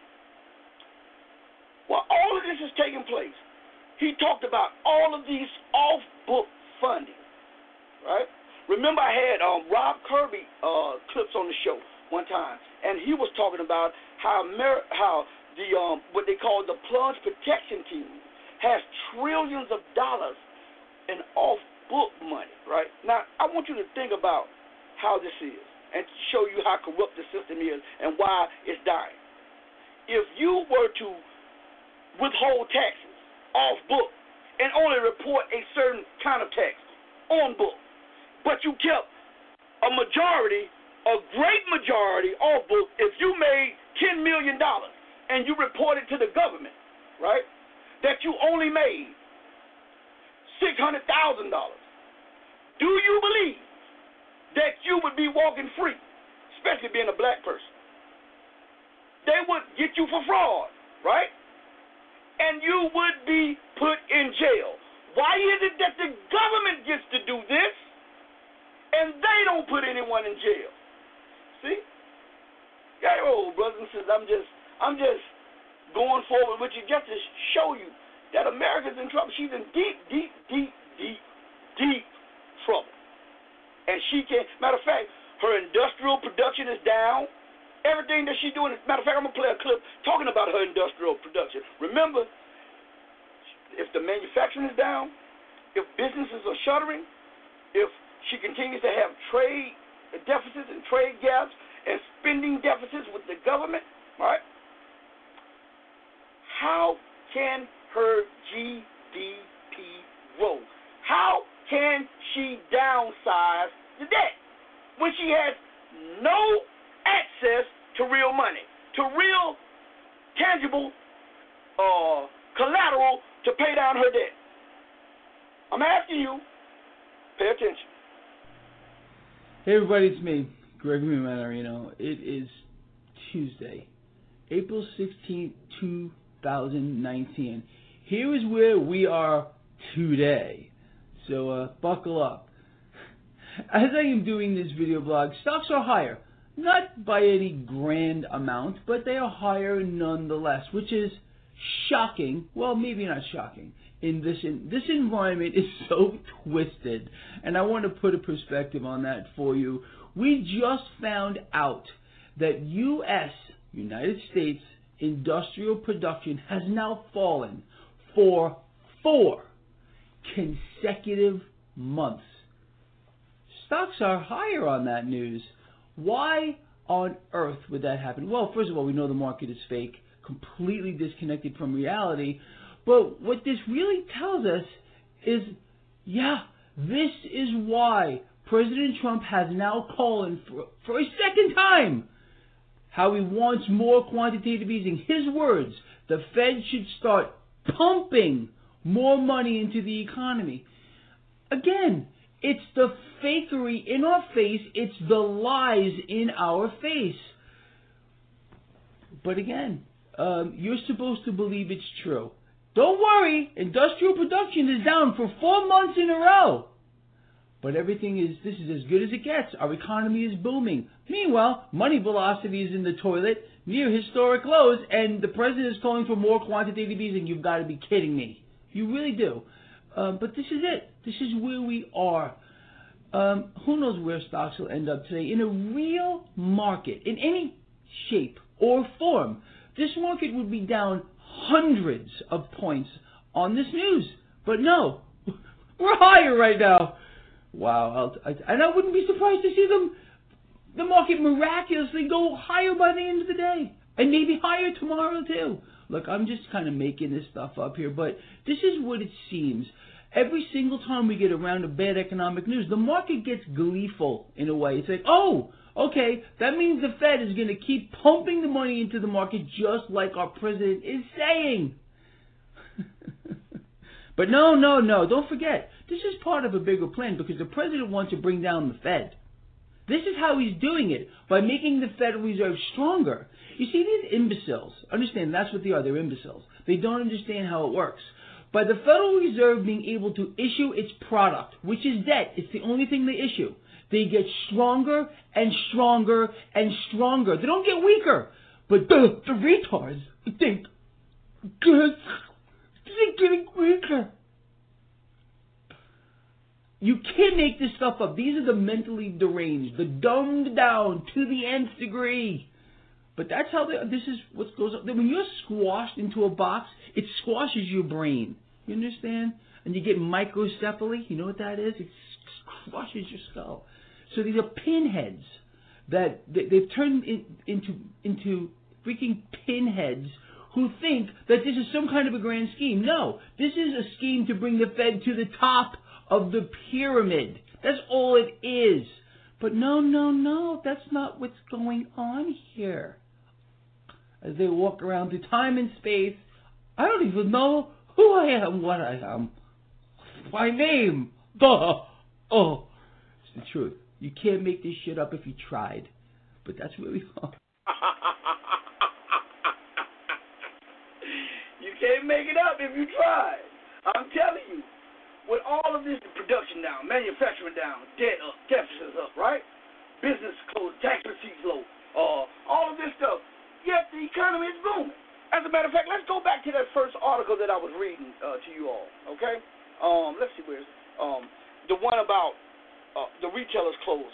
while all of this is taking place, he talked about all of these off-book funding, right? Remember I had um, Rob Kirby uh, clips on the show one time, and he was talking about how Amer- how the um, what they call the plunge protection team has trillions of dollars in off-book money, right? Now, I want you to think about how this is and show you how corrupt the system is and why it's dying. If you were to withhold taxes off book and only report a certain kind of tax on book, but you kept a majority, a great majority off book, if you made ten million dollars and you reported to the government, right, that you only made six hundred thousand dollars, do you believe that you would be walking free, especially being a black person. They would get you for fraud, right? And you would be put in jail. Why is it that the government gets to do this and they don't put anyone in jail? See? Yeah, oh, brothers and sisters, I'm just, I'm just going forward with you just to show you that America's in trouble. She's in deep, deep, deep, deep, deep trouble. And she can't, matter of fact, her industrial production is down. Everything that she's doing, matter of fact, I'm going to play a clip talking about her industrial production. Remember, if the manufacturing is down, if businesses are shuttering, if she continues to have trade deficits and trade gaps and spending deficits with the government, right? How can her G D P grow? How can she downsize the debt when she has no access to real money, to real tangible uh, collateral to pay down her debt? I'm asking you, pay attention. Hey everybody, it's me, Gregory Manarino. It is Tuesday, April sixteenth, two thousand nineteen. Here is where we are today. So uh, buckle up. As I am doing this video blog, stocks are higher. Not by any grand amount, but they are higher nonetheless, which is shocking. Well, maybe not shocking. In this in, this environment is so twisted, and I want to put a perspective on that for you. We just found out that U S, United States, industrial production has now fallen for four consecutive months. Stocks are higher on that news. Why on earth would that happen? Well, first of all, we know the market is fake, completely disconnected from reality. But what this really tells us is, yeah, this is why President Trump has now called for, for a second time how he wants more quantitative easing. His words, the Fed should start pumping more money into the economy. Again, it's the fakery in our face. It's the lies in our face. But again, um, you're supposed to believe it's true. Don't worry, industrial production is down for four months in a row. But everything is, this is as good as it gets. Our economy is booming. Meanwhile, money velocity is in the toilet, near historic lows, and the president is calling for more quantitative easing. You've got to be kidding me. You really do. Um, but this is it. This is where we are. Um, who knows where stocks will end up today? In a real market, in any shape or form, this market would be down hundreds of points on this news. But no, we're higher right now. Wow. I'll, I, and I wouldn't be surprised to see them, the market miraculously go higher by the end of the day. And maybe higher tomorrow too. Look, I'm just kind of making this stuff up here, but this is what it seems. Every single time we get around to bad economic news, the market gets gleeful in a way. It's like, oh, okay, that means the Fed is going to keep pumping the money into the market just like our president is saying. But no, no, no, don't forget, this is part of a bigger plan because the president wants to bring down the Fed. This is how he's doing it, by making the Federal Reserve stronger. You see, these imbeciles, understand that's what they are, they're imbeciles. They don't understand how it works. By the Federal Reserve being able to issue its product, which is debt, it's the only thing they issue, they get stronger and stronger and stronger. They don't get weaker. But the, the retards think they're getting weaker. You can't make this stuff up. These are the mentally deranged, the dumbed down to the nth degree. But that's how they, this is what goes on. When you're squashed into a box, it squashes your brain. You understand? And you get microcephaly. You know what that is? It crushes your skull. So these are pinheads that they, they've turned in, into into freaking pinheads who think that this is some kind of a grand scheme. No, this is a scheme to bring the Fed to the top of the pyramid. That's all it is. But no, no, no, that's not what's going on here. As they walk around through time and space, I don't even know who I am, what I am. My name. Duh. Oh, it's the truth. You can't make this shit up if you tried. But that's where we are. You can't make it up if you try. I'm telling you, with all of this production down, manufacturing down, debt up, deficits up, right? Business closed, tax receipts low, uh, all of this stuff, yet the economy is booming. As a matter of fact, let's go back to that first article that I was reading uh, to you all, okay? Um, let's see where it's, um, the one about uh, the retailers closed.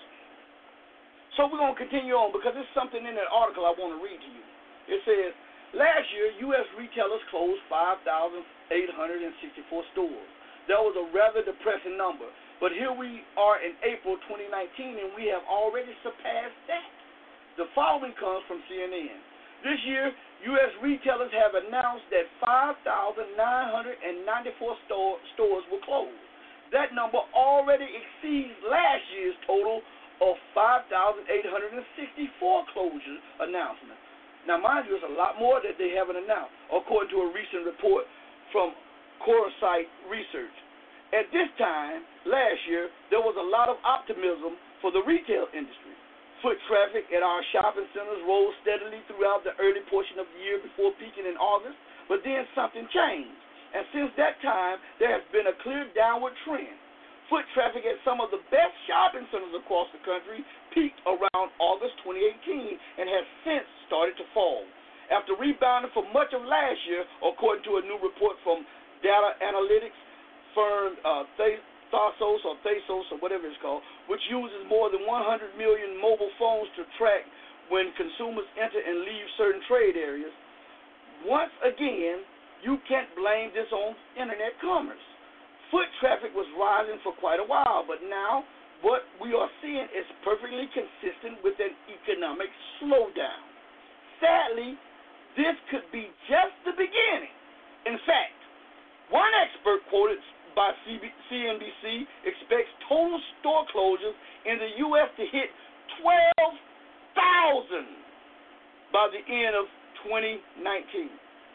So we're going to continue on because there's something in that article I want to read to you. It says, last year, U S retailers closed five thousand eight hundred sixty-four stores. That was a rather depressing number. But here we are in April twenty nineteen, and we have already surpassed that. The following comes from C N N. This year, U S retailers have announced that five thousand nine hundred ninety-four store, stores will close. That number already exceeds last year's total of five thousand eight hundred sixty-four closure announcements. Now, mind you, it's a lot more that they haven't announced, according to a recent report from Coresight Research. At this time, last year, there was a lot of optimism for the retail industry. Foot traffic at our shopping centers rose steadily throughout the early portion of the year before peaking in August, but then something changed. And since that time, there has been a clear downward trend. Foot traffic at some of the best shopping centers across the country peaked around August twenty eighteen and has since started to fall. After rebounding for much of last year, according to a new report from data analytics firm uh, Thasos or Thasos or whatever it's called, which uses more than one hundred million mobile phones to track when consumers enter and leave certain trade areas, once again, you can't blame this on internet commerce. Foot traffic was rising for quite a while, but now what we are seeing is perfectly consistent with an economic slowdown. Sadly, this could be just the beginning. In fact, one expert quoted by C N B C expects total store closures in the U S to hit twelve thousand by the end of twenty nineteen.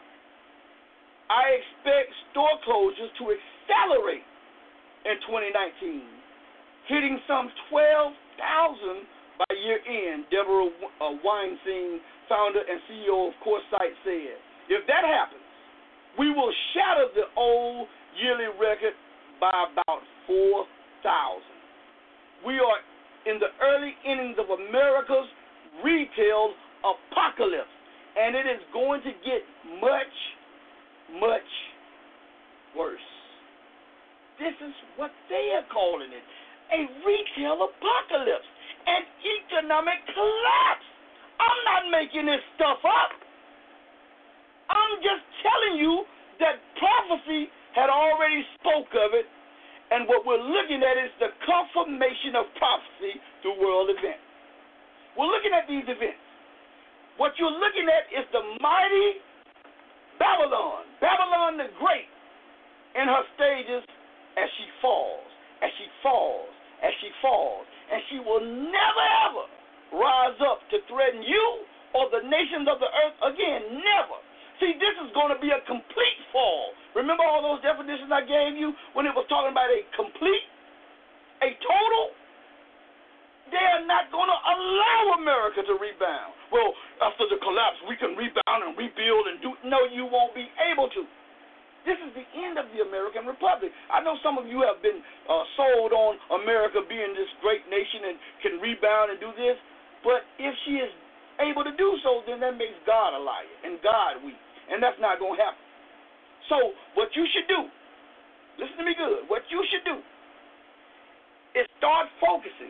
I expect store closures to accelerate in twenty nineteen, hitting some twelve thousand by year end, Deborah Weinstein, founder and C E O of Coresight, said. If that happens, we will shatter the old yearly record by about four thousand. We are in the early innings of America's retail apocalypse, and it is going to get much, much worse. This is what they are calling it, a retail apocalypse, an economic collapse. I'm not making this stuff up. I'm just telling you that prophecy had already spoke of it, and what we're looking at is the confirmation of prophecy through world events. We're looking at these events. What you're looking at is the mighty Babylon, Babylon the Great, in her stages as she falls, as she falls, as she falls, and she will never ever rise up to threaten you or the nations of the earth again, never. See, this is going to be a complete fall. Remember all those definitions I gave you when it was talking about a complete, a total? They are not going to allow America to rebound. Well, after the collapse, we can rebound and rebuild and do. No, you won't be able to. This is the end of the American Republic. I know some of you have been uh, sold on America being this great nation and can rebound and do this, but if she is able to do so, then that makes God a liar and God weak, and that's not going to happen. So what you should do, listen to me good, what you should do is start focusing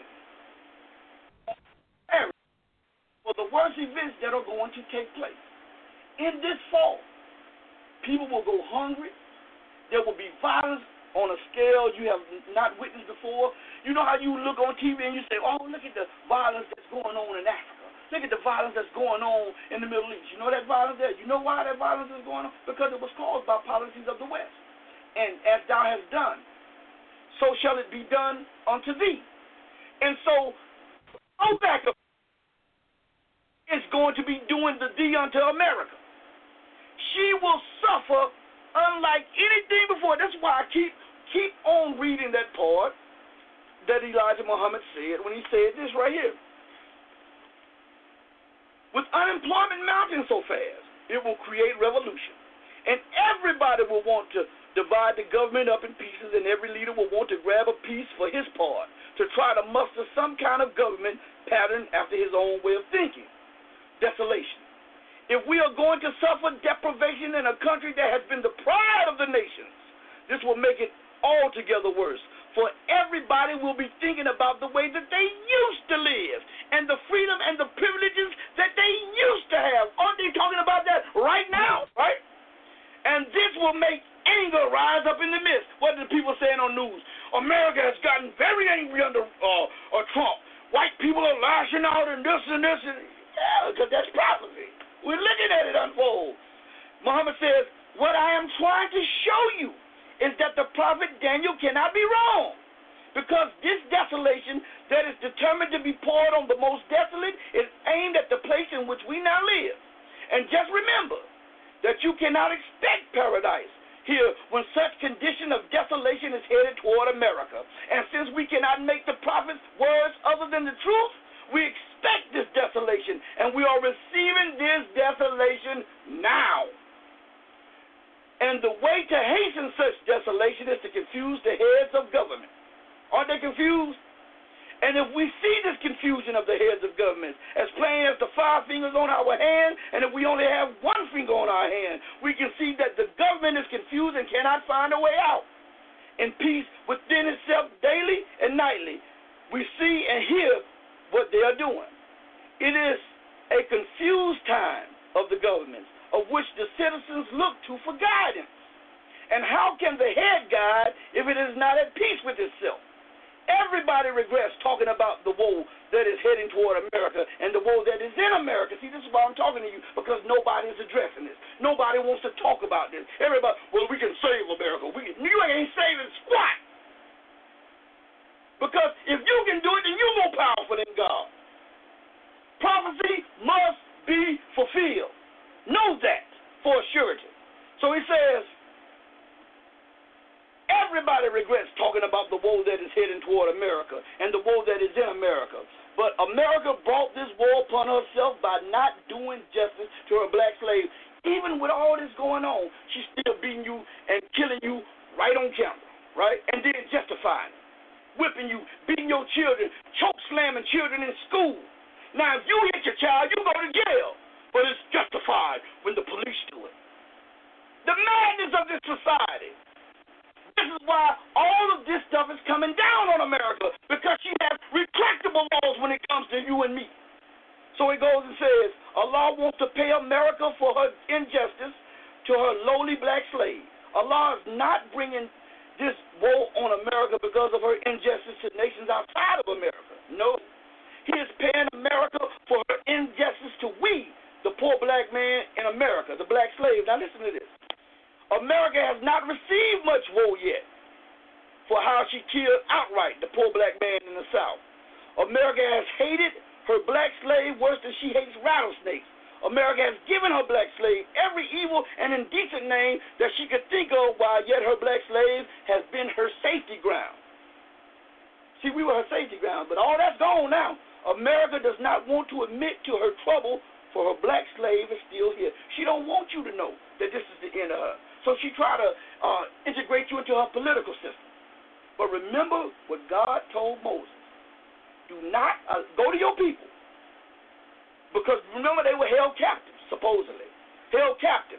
for the worst events that are going to take place. In this fall, people will go hungry. There will be violence on a scale you have not witnessed before. You know how you look on T V and you say, oh, look at the violence that's going on in Africa. Look at the violence that's going on in the Middle East. You know that violence there? You know why that violence is going on? Because it was caused by policies of the West. And as thou hast done, so shall it be done unto thee. And so, go back up. Is going to be doing the thee unto America. She will suffer unlike anything before. That's why I keep keep on reading that part that Elijah Muhammad said when he said this right here. With unemployment mounting so fast, it will create revolution. And everybody will want to divide the government up in pieces, and every leader will want to grab a piece for his part to try to muster some kind of government pattern after his own way of thinking. Desolation. If we are going to suffer deprivation in a country that has been the pride of the nations, this will make it altogether worse. For everybody will be thinking about the way that they used to live and the freedom and the privileges that they used to have. Aren't they talking about that right now, right? And this will make anger rise up in the midst. What are the people saying on news? America has gotten very angry under uh, uh, Trump. White people are lashing out and this and this. And, yeah, because that's prophecy. We're looking at it unfold. Muhammad says, what I am trying to show you is that the prophet Daniel cannot be wrong, because this desolation that is determined to be poured on the most desolate is aimed at the place in which we now live. And just remember that you cannot expect paradise here when such condition of desolation is headed toward America. And since we cannot make the prophet's words other than the truth, we expect this desolation, and we are receiving this desolation now. And the way to hasten such desolation is to confuse the heads of government. Aren't they confused? And if we see this confusion of the heads of government as plain as the five fingers on our hand, and if we only have one finger on our hand, we can see that the government is confused and cannot find a way out. In peace within itself daily and nightly, we see and hear what they are doing. It is a confused time of the government, of which the citizens look to for guidance. And how can the head guide if it is not at peace with itself? Everybody regrets talking about the woe that is heading toward America and the woe that is in America. See, this is why I'm talking to you, because nobody is addressing this. Nobody wants to talk about this. Everybody, well, we can save America. We can, you ain't saving squat. Because if you can do it, then you're more powerful than God. Prophecy must be fulfilled. Know that for a surety. So he says, everybody regrets talking about the woe that is heading toward America and the woe that is in America. But America brought this woe upon herself by not doing justice to her black slaves. Even with all this going on, she's still beating you and killing you right on camera, right? And then justifying it. Whipping you, beating your children, choke slamming children in school. Now, if you hit your child, you go to jail. But it's justified when the police do it. The madness of this society. This is why all of this stuff is coming down on America, because she has retractable laws when it comes to you and me. So he goes and says, Allah wants to pay America for her injustice to her lowly black slave. Allah is not bringing this woe on America because of her injustice to nations outside of America. No. He is paying America for her injustice to we, the poor black man in America, the black slave. Now listen to this. America has not received much woe yet for how she killed outright the poor black man in the South. America has hated her black slave worse than she hates rattlesnakes. America has given her black slave every evil and indecent name that she could think of, while yet her black slave has been her safety ground. See, we were her safety ground, but all that's gone now. America does not want to admit to her trouble, for her black slave is still here. She don't want you to know that this is the end of her. So she try to uh, integrate you into her political system. But remember what God told Moses. Do not uh, go to your people. Because remember, they were held captive, supposedly. Held captive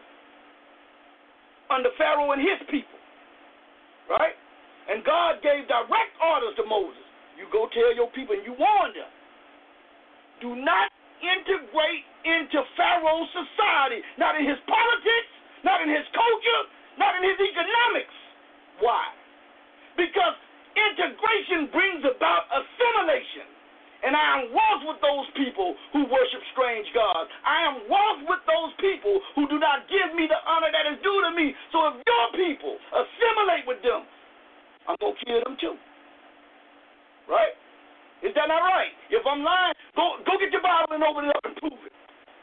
under Pharaoh and his people. Right? And God gave direct orders to Moses. You go tell your people and you warn them. Do not integrate into Pharaoh's society. Not in his politics, not in his culture, not in his economics. Why? Because integration brings about assimilation. And I am wroth with those people who worship strange gods. I am wroth with those people who do not give me the honor that is due to me. So if your people assimilate with them, I'm going to kill them too. Right? Is that not right? If I'm lying, go go get your Bible and open it up and prove it.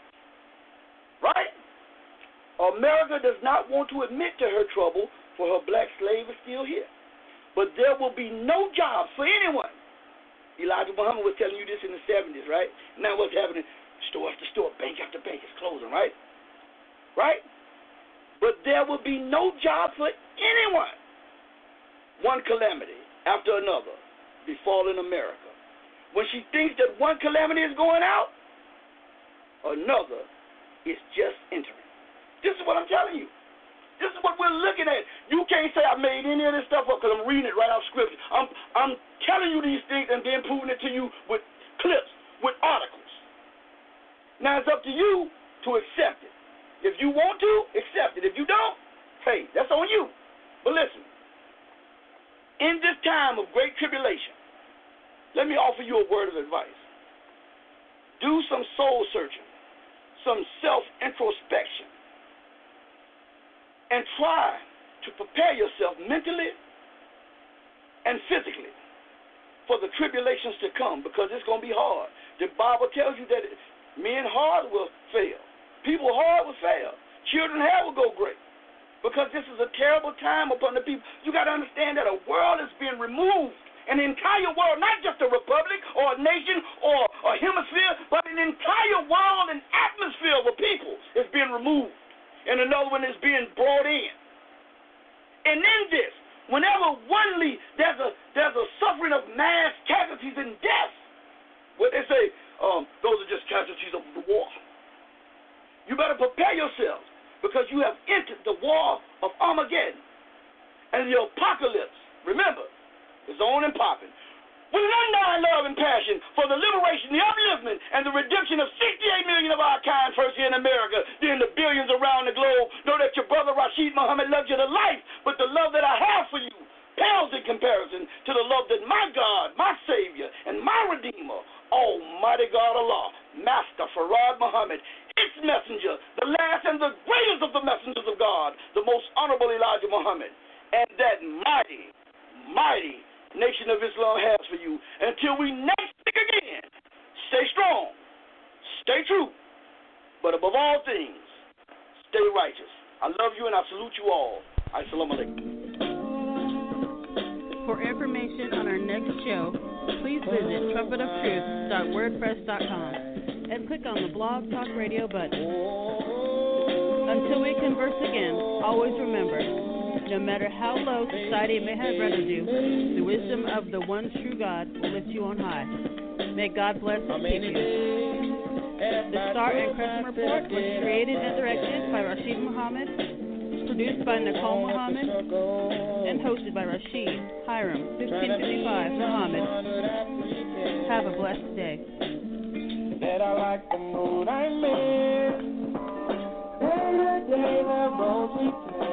Right? America does not want to admit to her trouble, for her black slave is still here. But there will be no jobs for anyone. Elijah Muhammad was telling you this in the seventies, right? Now what's happening? Store after store, bank after bank is closing, right? Right? But there will be no job for anyone. One calamity after another befalling America. When she thinks that one calamity is going out, another is just entering. This is what I'm telling you. This is what we're looking at. You can't say I made any of this stuff up because I'm reading it right out of Scripture. I'm, I'm telling you these things and then proving it to you with clips, with articles. Now it's up to you to accept it. If you want to, accept it. If you don't, hey, that's on you. But listen, in this time of great tribulation, let me offer you a word of advice. Do some soul searching, some self-introspection, and try to prepare yourself mentally and physically for the tribulations to come, because it's going to be hard. The Bible tells you that men hard will fail. People hard will fail. Children hair will go great, because this is a terrible time upon the people. You got to understand that a world is being removed, an entire world, not just a republic or a nation or a hemisphere, but an entire world and atmosphere of a people is being removed, and another one is being brought in. And in this, whenever one leaves, there's a there's a suffering of mass casualties and deaths. What they say, um, those are just casualties of the war. You better prepare yourselves, because you have entered the war of Armageddon and the apocalypse. Remember, it's on and popping. With an undying love and passion for the liberation, the upliftment, and the redemption of sixty-eight million of our kind, first here in America, then the billions around the globe, know that your brother Rashid Muhammad loves you to life, but the love that I have for you pales in comparison to the love that my God, my Savior, and my Redeemer, Almighty God Allah, Master Farad Muhammad, its messenger, the last and the greatest of the messengers of God, the most honorable Elijah Muhammad, and that mighty, mighty Nation of Islam has for you. Until we next speak again, stay strong, stay true, but above all things, stay righteous. I love you and I salute you all. Assalamu alaikum. For information on our next show, please visit trumpet of truth dot wordpress dot com and click on the Blog Talk Radio button. Until we converse again, always remember, no matter how low society may have rendered you, the wisdom of the one true God will lift you on high. May God bless and keep you. The Star and Crescent Report was created and directed by Rashid Muhammad, produced by Nicole Muhammad, and hosted by Rashid Hiram, fifteen fifty-five Muhammad. Have a blessed day. That I like the moon I miss. Day to day the road we take.